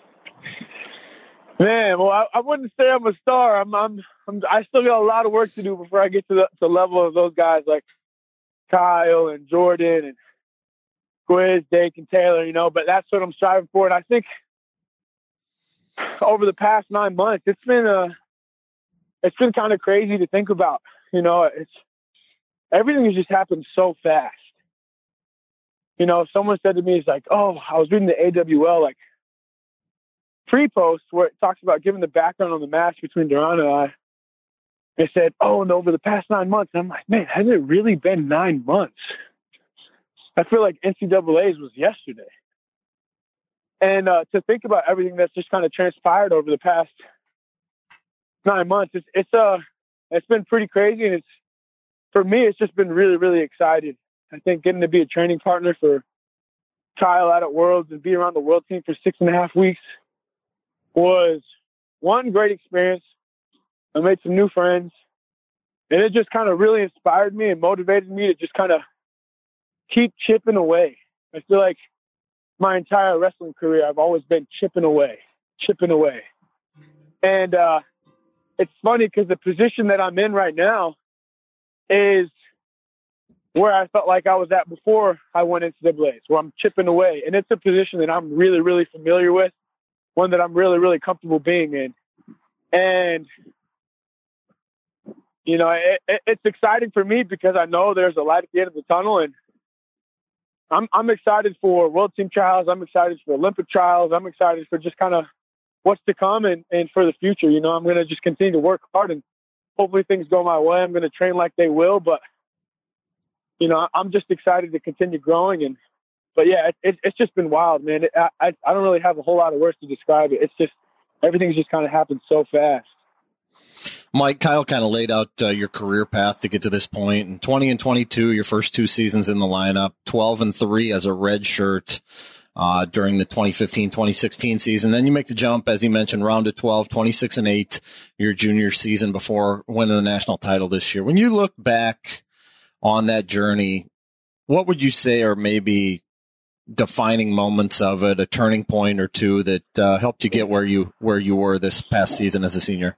Man, well, I wouldn't say I'm a star. I still got a lot of work to do before I get to the level of those guys like Kyle and Jordan and Quiz, Dake, and Taylor, but that's what I'm striving for. And I think over the past 9 months, it's been kind of crazy to think about. Everything has just happened so fast. Someone said to me, it's like, oh, I was reading the AWL, like, pre-post where it talks about giving the background on the match between Duran and I. They said, oh, and over the past 9 months. And I'm like, man, hasn't it really been 9 months? I feel like NCAA's was yesterday. And to think about everything that's just kind of transpired over the past 9 months, it's been pretty crazy. And for me, it's just been really, really exciting. I think getting to be a training partner for Kyle out at Worlds and be around the world team for 6.5 weeks was one great experience. I made some new friends, and it just kind of really inspired me and motivated me to just kind of keep chipping away. I feel like my entire wrestling career, I've always been chipping away. And it's funny because the position that I'm in right now is where I felt like I was at before I went into NCAAs, where I'm chipping away. And it's a position that I'm really, really familiar with, one that I'm really, really comfortable being in. And, you know, it's exciting for me because I know there's a light at the end of the tunnel, and I'm excited for World Team trials. I'm excited for Olympic trials. I'm excited for just kind of what's to come and for the future. You know, I'm going to just continue to work hard, and hopefully things go my way. I'm going to train like they will, but, you know, I'm just excited to continue growing. But yeah, it's just been wild, man. I don't really have a whole lot of words to describe it. It's just, everything's just kind of happened so fast. Mike, Kyle kind of laid out your career path to get to this point. And 20 and 22, your first 2 seasons in the lineup, 12 and 3 as a red shirt during the 2015-2016 season. Then you make the jump, as you mentioned, round to 12, 26 and 8, your junior season before winning the national title this year. When you look back on that journey, what would you say are maybe defining moments of it, a turning point or two that helped you get where you were this past season as a senior?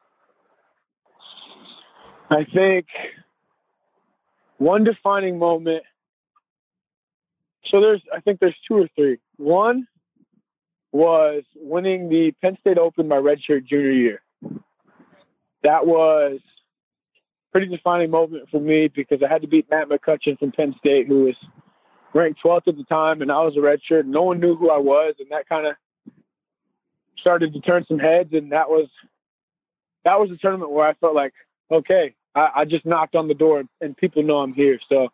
I think one defining moment. So I think there's 2 or 3. One was winning the Penn State Open my redshirt junior year. That was a pretty defining moment for me because I had to beat Matt McCutcheon from Penn State, who was ranked 12th at the time, and I was a redshirt. No one knew who I was, and that kind of started to turn some heads. And that was a tournament where I felt like, okay, I just knocked on the door and people know I'm here. So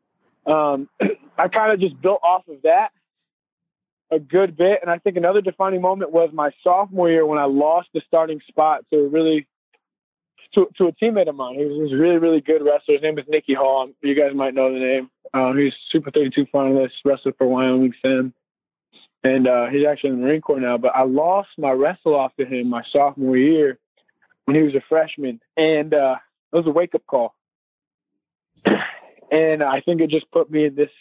I kind of just built off of that a good bit. And I think another defining moment was my sophomore year when I lost the starting spot to a teammate of mine. He was a really, really good wrestler. His name was Nicky Hall. You guys might know the name. He's Super 32 finalist, wrestler for Wyoming Sim. And he's actually in the Marine Corps now. But I lost my wrestle off to him my sophomore year when he was a freshman. And it was a wake-up call. And I think it just put me in this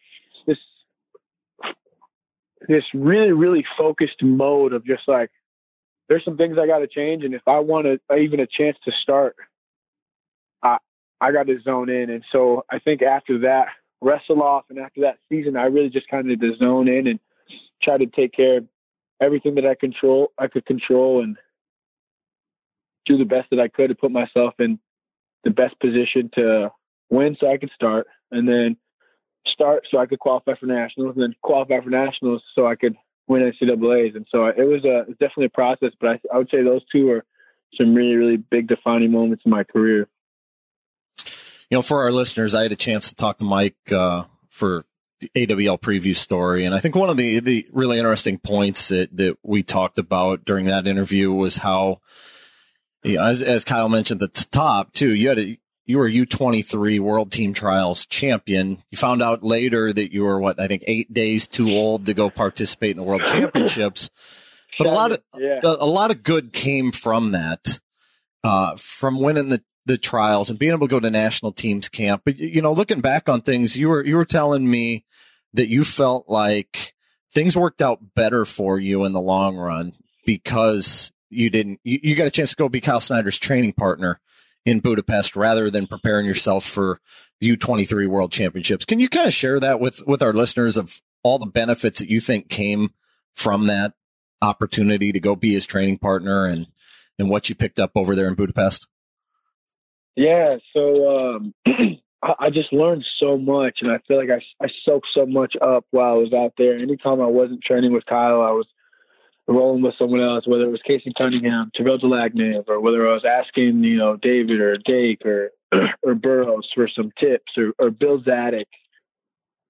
really, really focused mode of just like, there's some things I got to change. And if I want even a chance to start, I got to zone in. And so I think after that wrestle off and after that season, I really just kind of to zone in and try to take care of everything that I could control and do the best that I could to put myself in the best position to win so I could start, and then start so I could qualify for nationals, and then qualify for nationals so I could win NCAAs. And so it was definitely a process, but I would say those 2 are some really, really big defining moments in my career. You know, for our listeners, I had a chance to talk to Mike for the AWL preview story. And I think one of the really interesting points that we talked about during that interview was how, you know, as Kyle mentioned at the top too, you were U23 World Team Trials champion. You found out later that you were 8 days too old to go participate in the World Championships. But a lot of good came from that, from winning the trials and being able to go to national teams camp. But, you know, looking back on things, you were telling me that you felt like things worked out better for you in the long run because you got a chance to go be Kyle Snyder's training partner in Budapest rather than preparing yourself for the U23 World Championships. Can you kind of share that with our listeners of all the benefits that you think came from that opportunity to go be his training partner and what you picked up over there in Budapest? Yeah. So, I just learned so much, and I feel like I soaked so much up while I was out there. Anytime I wasn't training with Kyle, I was rolling with someone else, whether it was Casey Cunningham, Terrell Delagnev, or whether I was asking, you know, David or Dake or Burroughs for some tips, or Bill Zadig.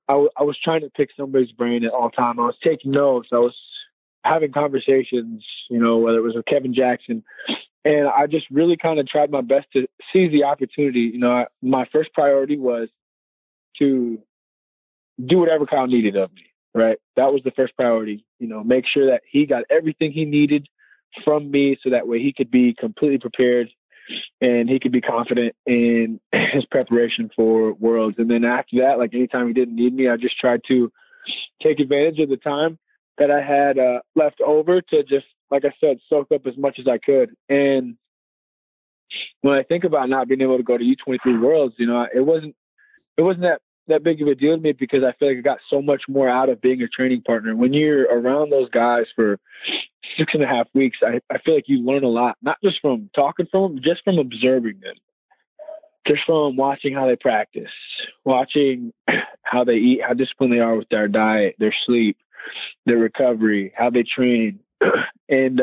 I was trying to pick somebody's brain at all time. I was taking notes. I was having conversations, whether it was with Kevin Jackson. And I just really kind of tried my best to seize the opportunity. My first priority was to do whatever Kyle needed of me, right? That was the first priority, make sure that he got everything he needed from me so that way he could be completely prepared and he could be confident in his preparation for Worlds. And then after that, like anytime he didn't need me, I just tried to take advantage of the time that I had left over to just, like I said, soak up as much as I could. And when I think about not being able to go to U23 Worlds, it wasn't that big of a deal to me because I feel like I got so much more out of being a training partner. When you're around those guys for 6.5 weeks, I feel like you learn a lot, not just from talking from them, just from observing them, just from watching how they practice, watching how they eat, how disciplined they are with their diet, their sleep, their recovery, how they train. And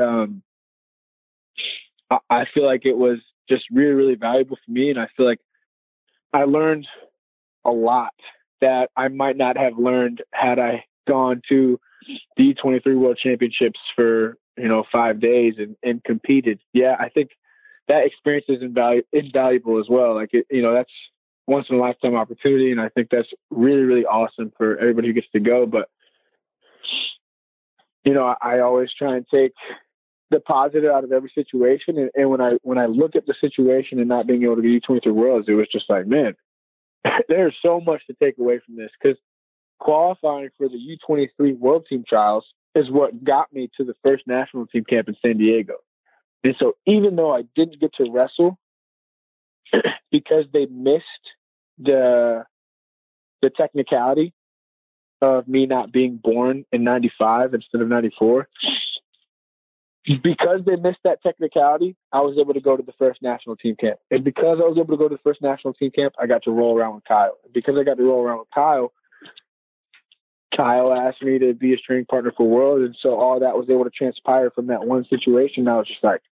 I feel like it was just really, really valuable for me. And I feel like I learned a lot that I might not have learned had I gone to the U23 World Championships for, 5 days and competed. Yeah, I think that experience is invaluable as well. Like, that's once in a lifetime opportunity. And I think that's really, really awesome for everybody who gets to go. But, I always try and take the positive out of every situation. And when I look at the situation and not being able to get U23 Worlds, it was just like, man, there's so much to take away from this, because qualifying for the U23 World Team Trials is what got me to the first national team camp in San Diego. And so even though I didn't get to wrestle because they missed the technicality of me not being born in 95 instead of 94, because they missed that technicality, I was able to go to the first national team camp. And because I was able to go to the first national team camp, I got to roll around with Kyle. And because I got to roll around with Kyle asked me to be his training partner for Worlds. And so all that was able to transpire from that one situation. I was just like,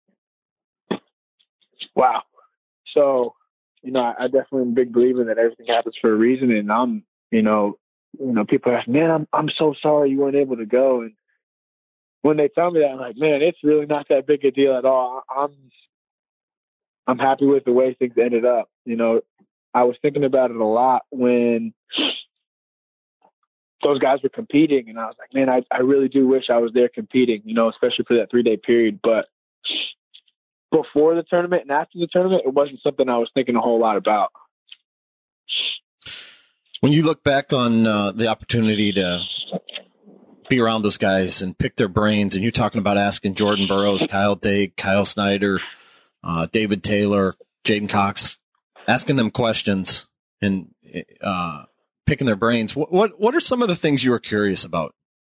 wow. So, I definitely am a big believer that everything happens for a reason. And I'm, people ask, man, I'm so sorry you weren't able to go. And when they tell me that, I'm like, man, it's really not that big a deal at all. I'm happy with the way things ended up. I was thinking about it a lot when those guys were competing, and I was like, man, I really do wish I was there competing, especially for that 3-day period. But before the tournament and after the tournament, it wasn't something I was thinking a whole lot about. When you look back on the opportunity to be around those guys and pick their brains, and you're talking about asking Jordan Burroughs, Kyle Dake, Kyle Snyder, David Taylor, Jaden Cox, asking them questions and picking their brains. What are some of the things you were curious about?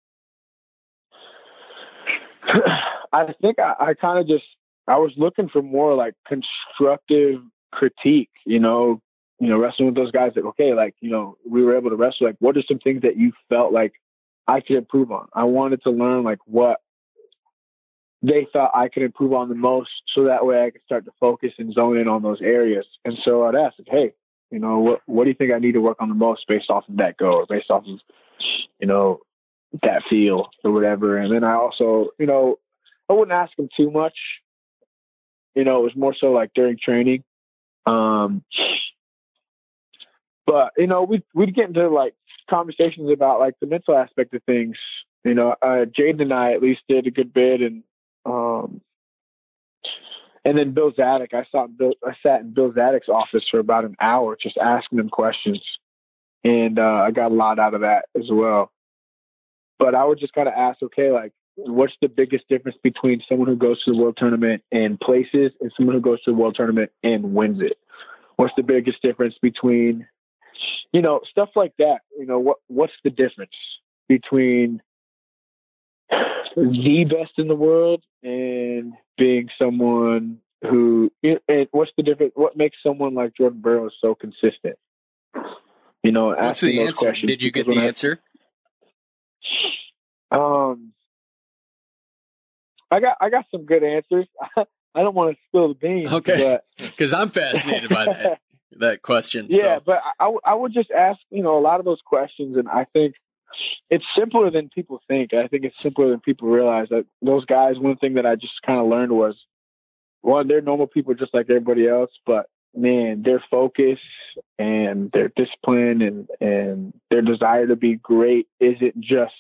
I think I kind of I was looking for more like constructive critique, wrestling with those guys. Like, okay, like, we were able to wrestle. Like, what are some things that you felt like I could improve on? I wanted to learn like what they thought I could improve on the most, so that way I could start to focus and zone in on those areas. And so I'd ask, like, hey, what do you think I need to work on the most based off of that go, or based off of, that feel or whatever. And then I also, I wouldn't ask them too much. It was more so like during training. But, we'd get into like conversations about like the mental aspect of things. Jaden and I at least did a good bit, and then Bill Zadek, I sat in Bill Zadek's office for about an hour just asking him questions, and I got a lot out of that as well. But I would just kind of ask, okay, like, what's the biggest difference between someone who goes to the World Tournament and places and someone who goes to the World Tournament and wins it? What's the biggest difference between, stuff like that? What's the difference between the best in the world and being someone who, and what's the difference? What makes someone like Jordan Burroughs so consistent? What's the answer? Questions. Did you get the answer? I got some good answers. I don't want to spill the beans. Okay. Because I'm fascinated by that. that question. Yeah, so. but I would just ask, a lot of those questions, and I think it's simpler than people think. I think it's simpler than people realize. That those guys, one thing that I just kind of learned was, one, they're normal people just like everybody else, but man, their focus and their discipline and their desire to be great isn't just,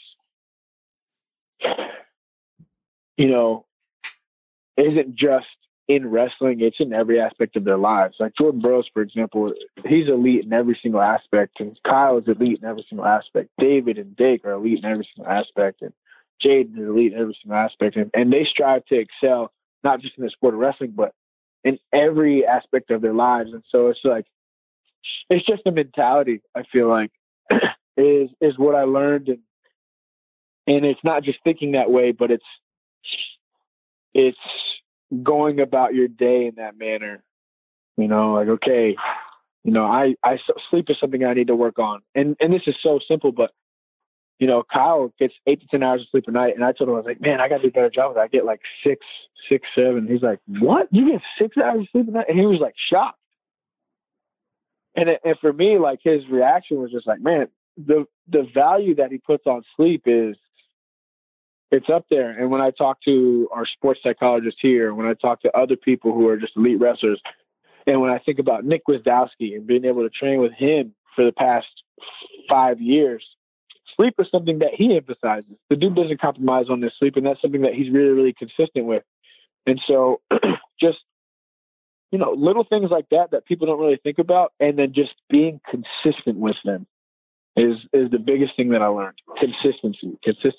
isn't just in wrestling. It's in every aspect of their lives. Like Jordan Burroughs, for example, he's elite in every single aspect, and Kyle is elite in every single aspect. David and Dake are elite in every single aspect, and Jaden is elite in every single aspect, and they strive to excel not just in the sport of wrestling, but in every aspect of their lives. And so it's like, it's just a mentality, I feel like, is what I learned. And it's not just thinking that way, but it's going about your day in that manner. Like, okay, I sleep is something I need to work on. And this is so simple, but Kyle gets 8 to 10 hours of sleep a night. And I told him, I was like, man, I got to do a better job of that. I get like 6, 7. He's like, what? You get 6 hours of sleep a night? And he was like shocked. And for me, like his reaction was just like, man, the value that he puts on sleep it's up there. And when I talk to our sports psychologist here, when I talk to other people who are just elite wrestlers, and when I think about Nick Gwiazdowski and being able to train with him for the past 5 years, sleep is something that he emphasizes. The dude doesn't compromise on his sleep, and that's something that he's really, really consistent with. And so just, little things like that people don't really think about, and then just being consistent with them is the biggest thing that I learned. Consistency.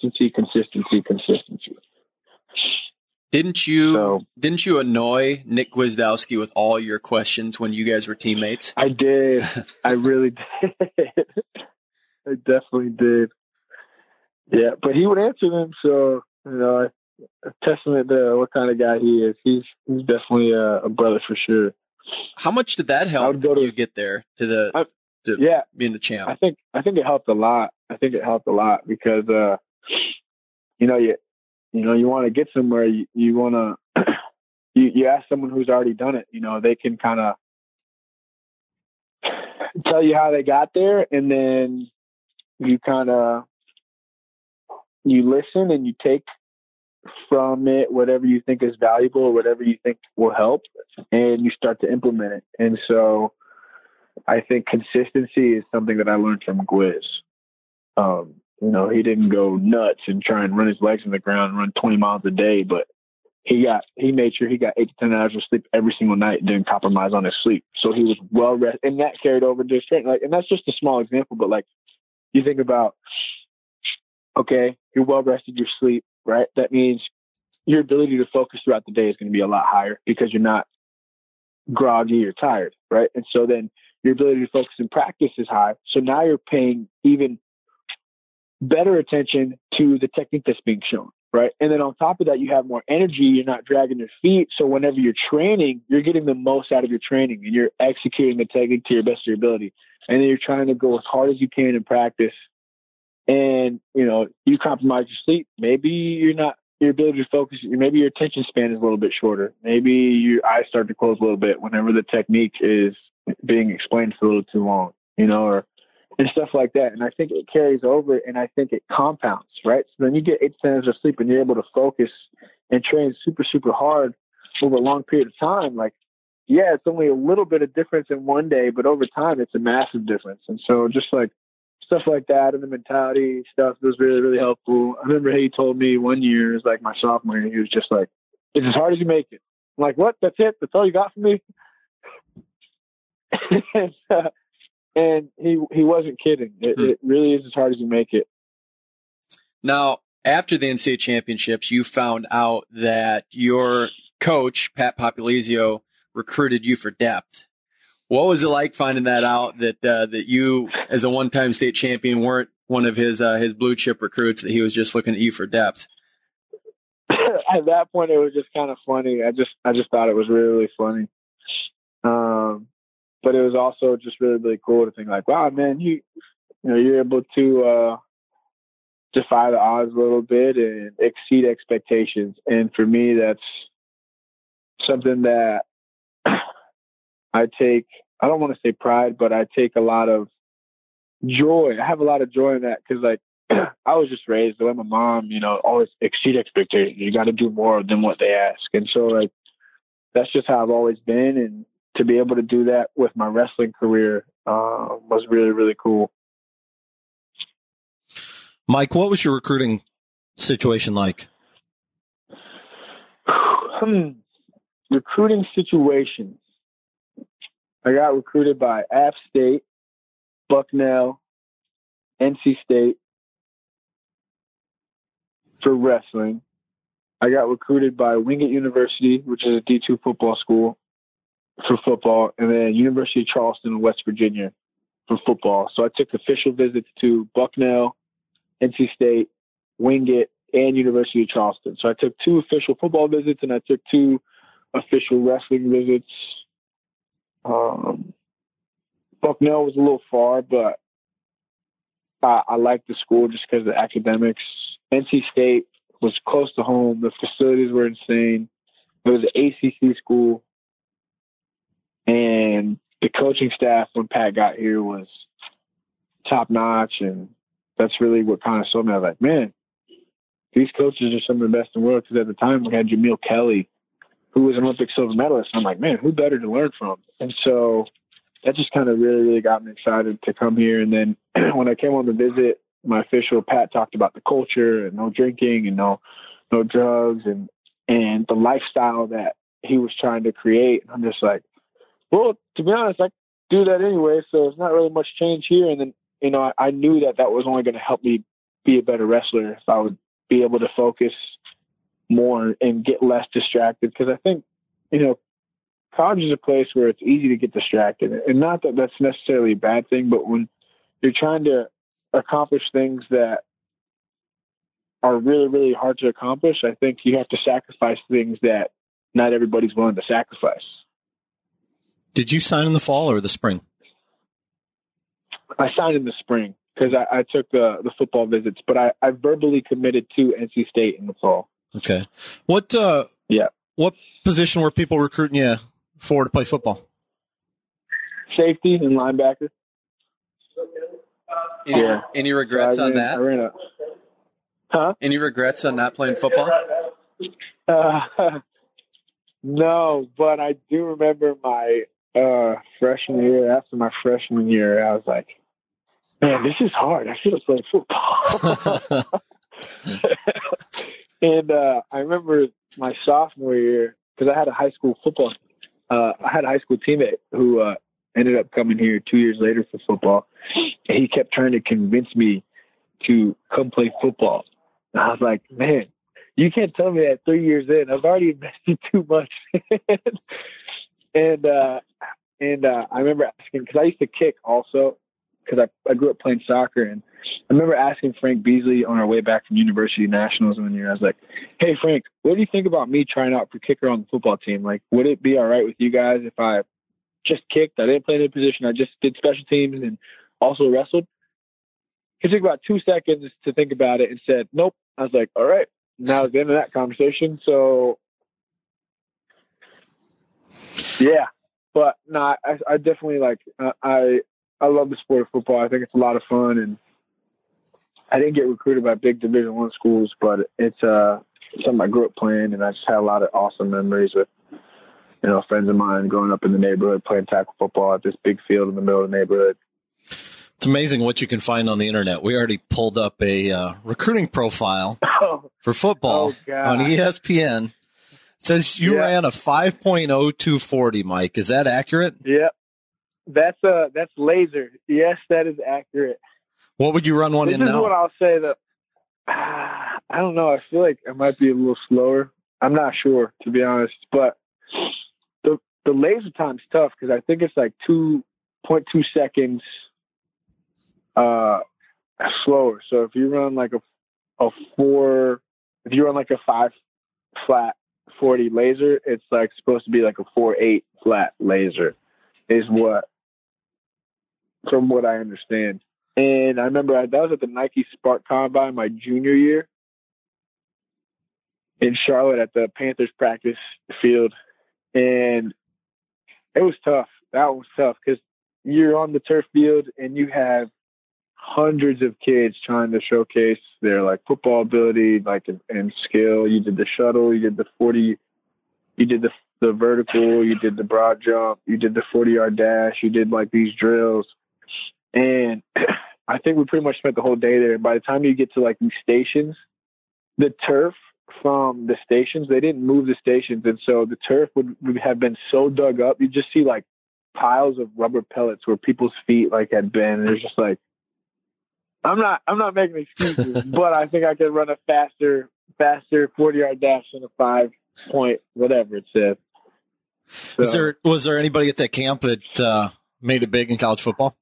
Didn't you annoy Nick Gwiazdowski with all your questions when you guys were teammates? I did. I really did. I definitely did. Yeah, but he would answer them. So, a testament to what kind of guy he is. He's definitely a brother for sure. How much did that help you get there to being the champ? I think it helped a lot. Because, you want to get somewhere. You want to, you ask someone who's already done it. They can kind of tell you how they got there, and then you listen and you take from it whatever you think is valuable or whatever you think will help, and you start to implement it. And so I think consistency is something that I learned from Gwiz. He didn't go nuts and try and run his legs in the ground and run 20 miles a day, but he made sure he got 8 to 10 hours of sleep every single night and didn't compromise on his sleep. So he was well rested, and that carried over to his training. And that's just a small example, but you think about, okay, you're well rested, you sleep, right? That means your ability to focus throughout the day is going to be a lot higher because you're not groggy or tired, right? And so then your ability to focus in practice is high. So now you're paying even better attention to the technique that's being shown, right? And then on top of that, you have more energy. You're not dragging your feet. So whenever you're training, you're getting the most out of your training and you're executing the technique to your best of your ability. And then you're trying to go as hard as you can in practice. And, you compromise your sleep. Maybe your ability to focus, maybe your attention span is a little bit shorter. Maybe your eyes start to close a little bit whenever the technique is being explained for a little too long, and stuff like that. And I think it carries over, and I think it compounds, right? So then you get 8 to 10 hours of sleep and you're able to focus and train super, super hard over a long period of time. It's only a little bit of difference in one day, but over time it's a massive difference. And so just stuff like that and the mentality stuff was really, really helpful. I remember he told me one year, it was like my sophomore year, he was just like, it's as hard as you make it. I'm like, what? That's it? That's all you got for me? And he wasn't kidding. It really is as hard as you make it. Now, after the NCAA championships, you found out that your coach, Pat Populizio, recruited you for depth. What was it like finding that out, that you, as a one-time state champion, weren't one of his blue chip recruits, that he was just looking at you for depth? At that point, it was just kind of funny. I just thought it was really, really funny. But it was also just really, really cool to think wow, man, you're able to defy the odds a little bit and exceed expectations. And for me, that's something that I take I don't want to say pride, but I take a lot of joy. I have a lot of joy in that because, like, I was just raised the way my mom, always exceed expectations. You got to do more than what they ask. And so, like, that's just how I've always been. And to be able to do that with my wrestling career was really, really cool. Mike, what was your recruiting situation like? Recruiting situation. I got recruited by App State, Bucknell, NC State for wrestling. I got recruited by Wingate University, which is a D2 football school, for football, and then University of Charleston in West Virginia for football. So I took official visits to Bucknell, NC State, Wingate, and University of Charleston. So I took 2 official football visits and I took 2 official wrestling visits. Bucknell was a little far, but I liked the school just because of the academics. NC State was close to home. The facilities were insane. It was an ACC school. And the coaching staff when Pat got here was top notch. And that's really what kind of sold me. I was like, man, these coaches are some of the best in the world. Because at the time we had Jameel Kelly, who was an Olympic silver medalist. I'm like, man, who better to learn from? And so that just kind of really, really got me excited to come here. And then when I came on the visit, my official Pat talked about the culture and no drinking and no drugs and the lifestyle that he was trying to create. And I'm just like, well, to be honest, I do that anyway, so it's not really much change here. And then, I knew that was only going to help me be a better wrestler if I would be able to focus more and get less distracted. Because I think, college is a place where it's easy to get distracted. And not that that's necessarily a bad thing, but when you're trying to accomplish things that are really, really hard to accomplish, I think you have to sacrifice things that not everybody's willing to sacrifice. Did you sign in the fall or the spring? I signed in the spring because I took the football visits, but I verbally committed to NC State in the fall. Okay. What position were people recruiting you for to play football? Safety and linebacker. Any regrets on that? Any regrets on not playing football? No, but I do remember my freshman year. After my freshman year, I was like, man, this is hard. I should have played football. And I remember my sophomore year, because I had a high school teammate who ended up coming here 2 years later for football. And he kept trying to convince me to come play football. And I was like, man, you can't tell me that 3 years in. I've already invested too much. And I remember asking, because I used to kick also, because I grew up playing soccer. And I remember asking Frank Beasley on our way back from University Nationals one year. I was like, hey, Frank, what do you think about me trying out for kicker on the football team? Like, would it be all right with you guys if I just kicked? I didn't play any position. I just did special teams and also wrestled. He took about 2 seconds to think about it and said, nope. I was like, all right. And that was the end of that conversation. So, yeah. But no, I definitely I love the sport of football. I think it's a lot of fun, and I didn't get recruited by big Division I schools, but it's something I grew up playing, and I just had a lot of awesome memories with friends of mine growing up in the neighborhood playing tackle football at this big field in the middle of the neighborhood. It's amazing what you can find on the internet. We already pulled up a recruiting profile for football on ESPN. It says you ran a 5.0240, Mike. Is that accurate? Yep. That's laser. Yes, that is accurate. What would you run one in now? This is what I'll say, that I don't know. I feel like I might be a little slower. I'm not sure, to be honest. But the laser time's tough because I think it's like 2.2 seconds slower. So if you run like a 5 flat 40 laser, it's like supposed to be like a 4.8 flat laser is from what I understand. And I remember that was at the Nike Spark Combine my junior year in Charlotte at the Panthers practice field. And it was tough. That was tough because you're on the turf field and you have hundreds of kids trying to showcase their like football ability, like and skill. You did the shuttle, you did the 40, you did the vertical, you did the broad jump, you did the 40-yard dash, you did like these drills. And I think we pretty much spent the whole day there. And by the time you get to like these stations, the turf from the stations, they didn't move the stations. And so the turf would have been so dug up. You just see like piles of rubber pellets where people's feet like had been. And it's just like, I'm not making excuses, but I think I could run a faster 40-yard dash than a 5-point, whatever it said. So, Was there anybody at that camp that made it big in college football?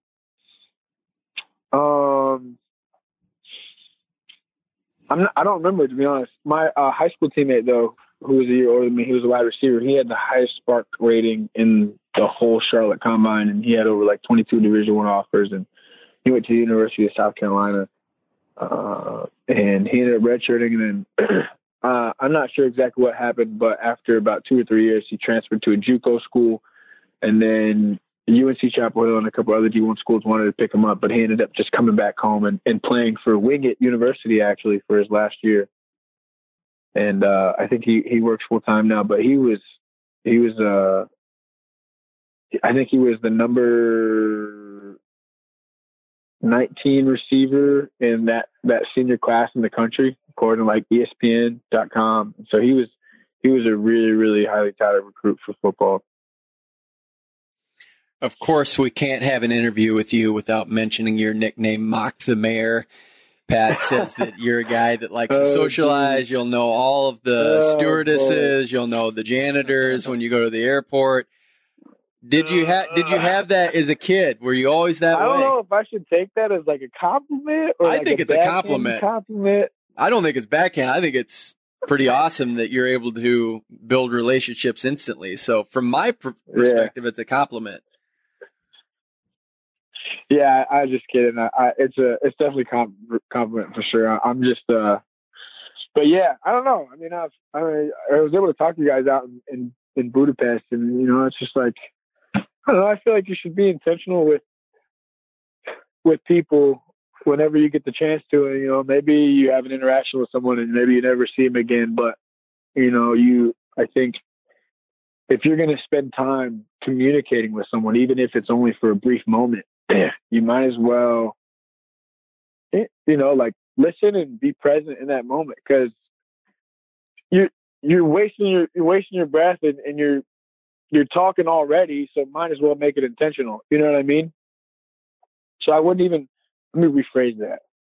I don't remember, to be honest. My high school teammate, though, who was a year older than me, he was a wide receiver. He had the highest spark rating in the whole Charlotte Combine, and he had over like 22 Division I offers, and he went to the University of South Carolina, and he ended up redshirting. And then I'm not sure exactly what happened, but after about 2 or 3 years, he transferred to a JUCO school, and then UNC Chapel Hill and a couple other D1 schools wanted to pick him up, but he ended up just coming back home and playing for Wingate University actually for his last year. And I think he works full time now, but he was I think he was the number 19 receiver in that senior class in the country, according to like ESPN.com. So he was a really, really highly touted recruit for football. Of course, we can't have an interview with you without mentioning your nickname, Mock the Mayor. Pat says that you're a guy that likes to socialize. You'll know all of the stewardesses. You'll know the janitors when you go to the airport. Did you have that as a kid? Were you always that way? I don't know if I should take that as like a compliment or I think it's a compliment. I don't think it's backhand. I think it's pretty awesome that you're able to build relationships instantly. So from my perspective, it's a compliment. Yeah, I was just kidding. It's definitely compliment for sure. I'm just, but yeah, I don't know. I mean, I was able to talk to you guys out in Budapest, and it's just like, I don't know. I feel like you should be intentional with people whenever you get the chance to. And maybe you have an interaction with someone, and maybe you never see them again. But I think if you're going to spend time communicating with someone, even if it's only for a brief moment, you might as well, like listen and be present in that moment, because you're wasting your breath and you're talking already, so might as well make it intentional. You know what I mean? So I wouldn't even. Let me rephrase that.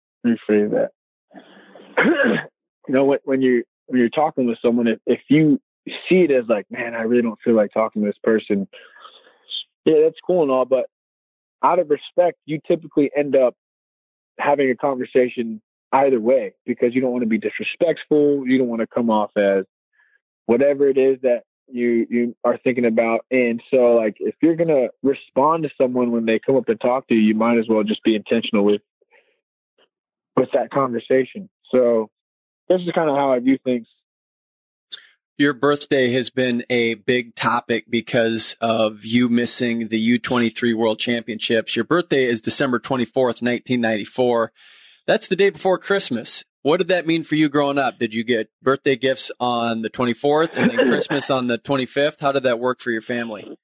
When you're talking with someone, if you see it as like, man, I really don't feel like talking to this person. Yeah, that's cool and all, but out of respect, you typically end up having a conversation either way, because you don't want to be disrespectful. You don't want to come off as whatever it is that you are thinking about. And so, like, if you're going to respond to someone when they come up and talk to you, you might as well just be intentional with that conversation. So this is kind of how I view things. Your birthday has been a big topic because of you missing the U23 World Championships. Your birthday is December 24th, 1994. That's the day before Christmas. What did that mean for you growing up? Did you get birthday gifts on the 24th and then Christmas on the 25th? How did that work for your family?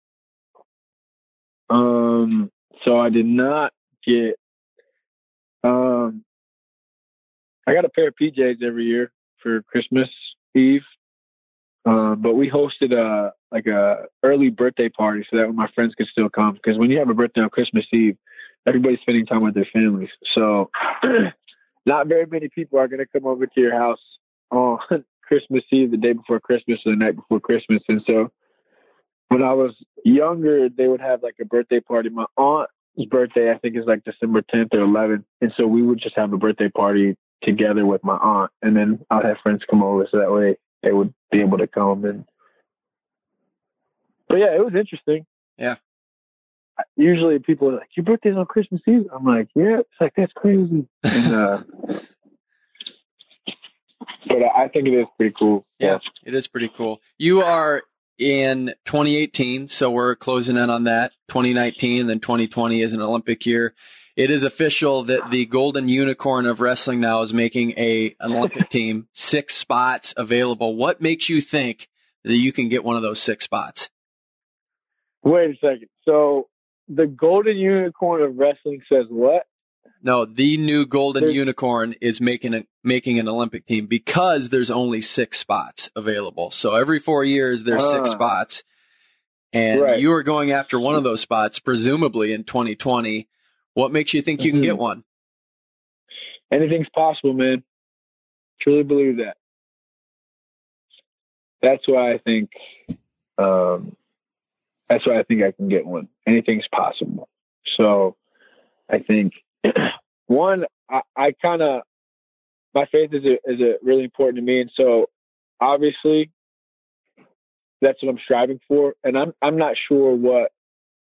So I did not get, I got a pair of PJs every year for Christmas Eve. But we hosted a early birthday party so that my friends could still come. Because when you have a birthday on Christmas Eve, everybody's spending time with their families. So not very many people are going to come over to your house on Christmas Eve, the day before Christmas, or the night before Christmas. And so when I was younger, they would have like a birthday party. My aunt's birthday, I think, is like December 10th or 11th. And so we would just have a birthday party together with my aunt. And then I'd have friends come over so that way they would be able to come. But yeah, it was interesting. Yeah. Usually people are like, your birthday's on Christmas Eve? I'm like, yeah. It's like, that's crazy. And, but I think it is pretty cool. Yeah, it is pretty cool. You are in 2018, so we're closing in on that. 2019 and then 2020 is an Olympic year. It is official that the Golden Unicorn of wrestling now is making an Olympic team. 6 spots available. What makes you think that you can get one of those 6 spots? Wait a second. So the Golden Unicorn of wrestling says what? No, the new Golden Unicorn is making an Olympic team because there's only 6 spots available. So every 4 years there's 6 spots, and you are going after one of those spots, presumably in 2020. What makes you think you can get one? Anything's possible, man. Truly believe that. That's why I think. That's why I think I can get one. Anything's possible. So I think. One, I kind of, my faith is really important to me. And so obviously that's what I'm striving for. And I'm not sure what,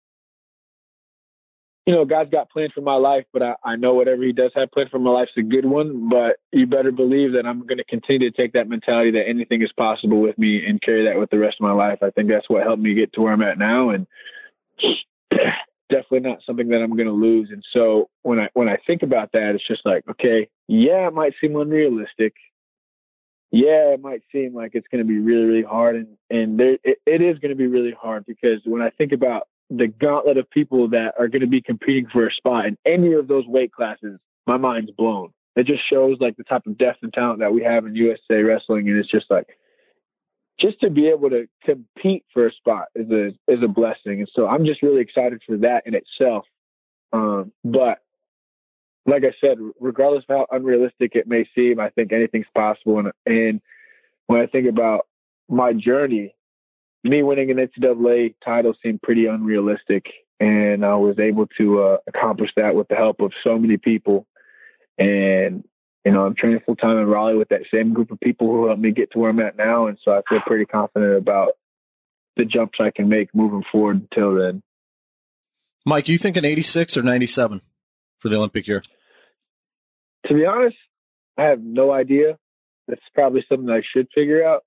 God's got planned for my life, but I know whatever he does have planned for my life is a good one, but you better believe that I'm going to continue to take that mentality that anything is possible with me and carry that with the rest of my life. I think that's what helped me get to where I'm at now. And definitely not something that I'm going to lose. And so when I think about that, it's just like, okay, yeah, it might seem unrealistic. Yeah, it might seem like it's going to be really, really hard. And it is going to be really hard because when I think about the gauntlet of people that are going to be competing for a spot in any of those weight classes, my mind's blown. It just shows like the type of depth and talent that we have in USA wrestling. And it's just like, just to be able to compete for a spot is a blessing. And so I'm just really excited for that in itself. But like I said, regardless of how unrealistic it may seem, I think anything's possible. And when I think about my journey, me winning an NCAA title seemed pretty unrealistic. And I was able to accomplish that with the help of so many people. And I'm training full time in Raleigh with that same group of people who helped me get to where I'm at now. And so I feel pretty confident about the jumps I can make moving forward until then. Mike, you thinking 86 or 97 for the Olympic year? To be honest, I have no idea. That's probably something I should figure out.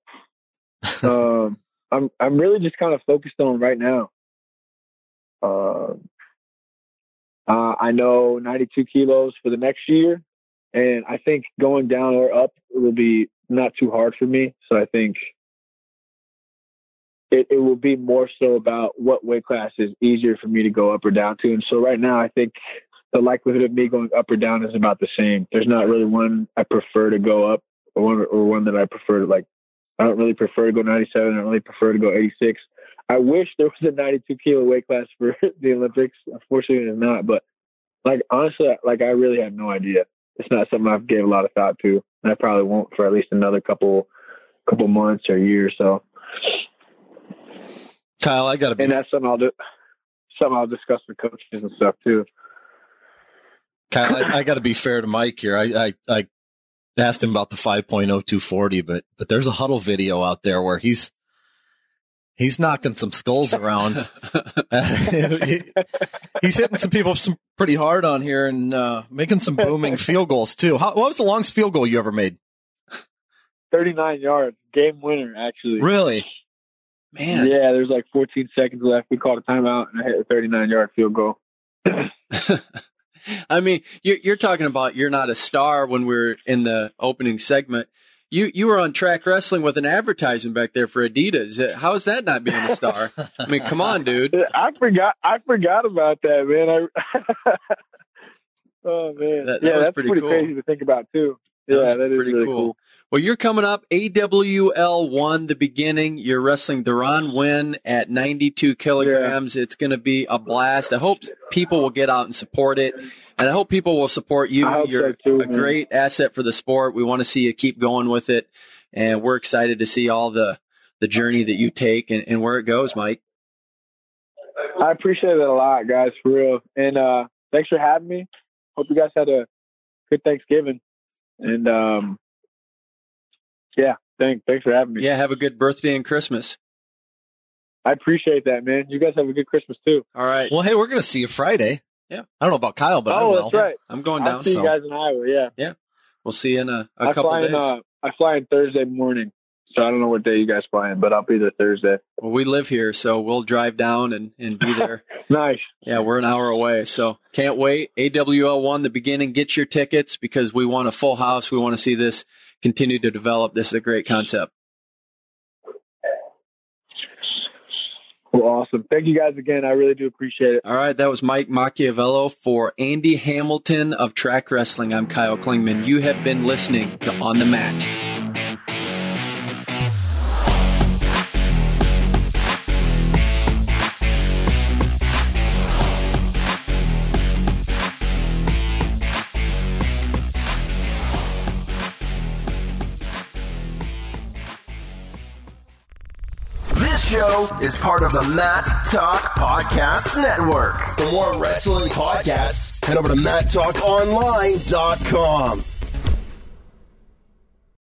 I'm really just kind of focused on right now. I know 92 kilos for the next year. And I think going down or up will be not too hard for me. So I think it will be more so about what weight class is easier for me to go up or down to. And so right now, I think the likelihood of me going up or down is about the same. There's not really one I prefer to go up or one that I prefer to like. I don't really prefer to go 97. I don't really prefer to go 86. I wish there was a 92 kilo weight class for the Olympics. Unfortunately, there's not. But honestly, I really have no idea. It's not something I've gave a lot of thought to, and I probably won't for at least another couple months or a year or so. Kyle, and that's something I'll discuss with coaches and stuff too. Kyle, I got to be fair to Mike here. I asked him about the 5.0240, but there's a huddle video out there where he's knocking some skulls around. He's hitting some people pretty hard on here and making some booming field goals too. What was the longest field goal you ever made? 39 yards, game winner, actually. Really? Man. Yeah, there's like 14 seconds left. We called a timeout, and I hit a 39-yard field goal. I mean, you're talking about you're not a star when we're in the opening segment. You were on Track Wrestling with an advertisement back there for Adidas. How is that not being a star? I mean, come on, dude. I forgot about that, man. Oh man, that was that's pretty cool. Crazy to think about too. Yeah, that is pretty really cool. Well, you're coming up. AWL 1, the beginning. You're wrestling Deron Wynn at 92 kilograms. Yeah. It's going to be a blast. I hope people will get out and support it. And I hope people will support you. You're a great asset for the sport. We want to see you keep going with it. And we're excited to see all the journey that you take and where it goes, Mike. I appreciate it a lot, guys, for real. And thanks for having me. Hope you guys had a good Thanksgiving. And thanks for having me. Yeah, have a good birthday and Christmas. I appreciate that, man. You guys have a good Christmas too. All right. Well, hey, we're going to see you Friday. Yeah. I don't know about Kyle, but I will. That's right. I'm going down. I'll see you guys in Iowa, yeah. Yeah. We'll see you in a couple days. I fly in Thursday morning. So I don't know what day you guys playing, but I'll be there Thursday. Well, we live here, so we'll drive down and be there. Nice. Yeah, we're an hour away, so can't wait. AWL1, the beginning, get your tickets because we want a full house. We want to see this continue to develop. This is a great concept. Well, awesome. Thank you guys again. I really do appreciate it. All right, that was Mike Macchiavello for Andy Hamilton of Track Wrestling. I'm Kyle Klingman. You have been listening to On the Mat. This show is part of the Mat Talk Podcast Network. For more wrestling podcasts, head over to MatTalkOnline.com.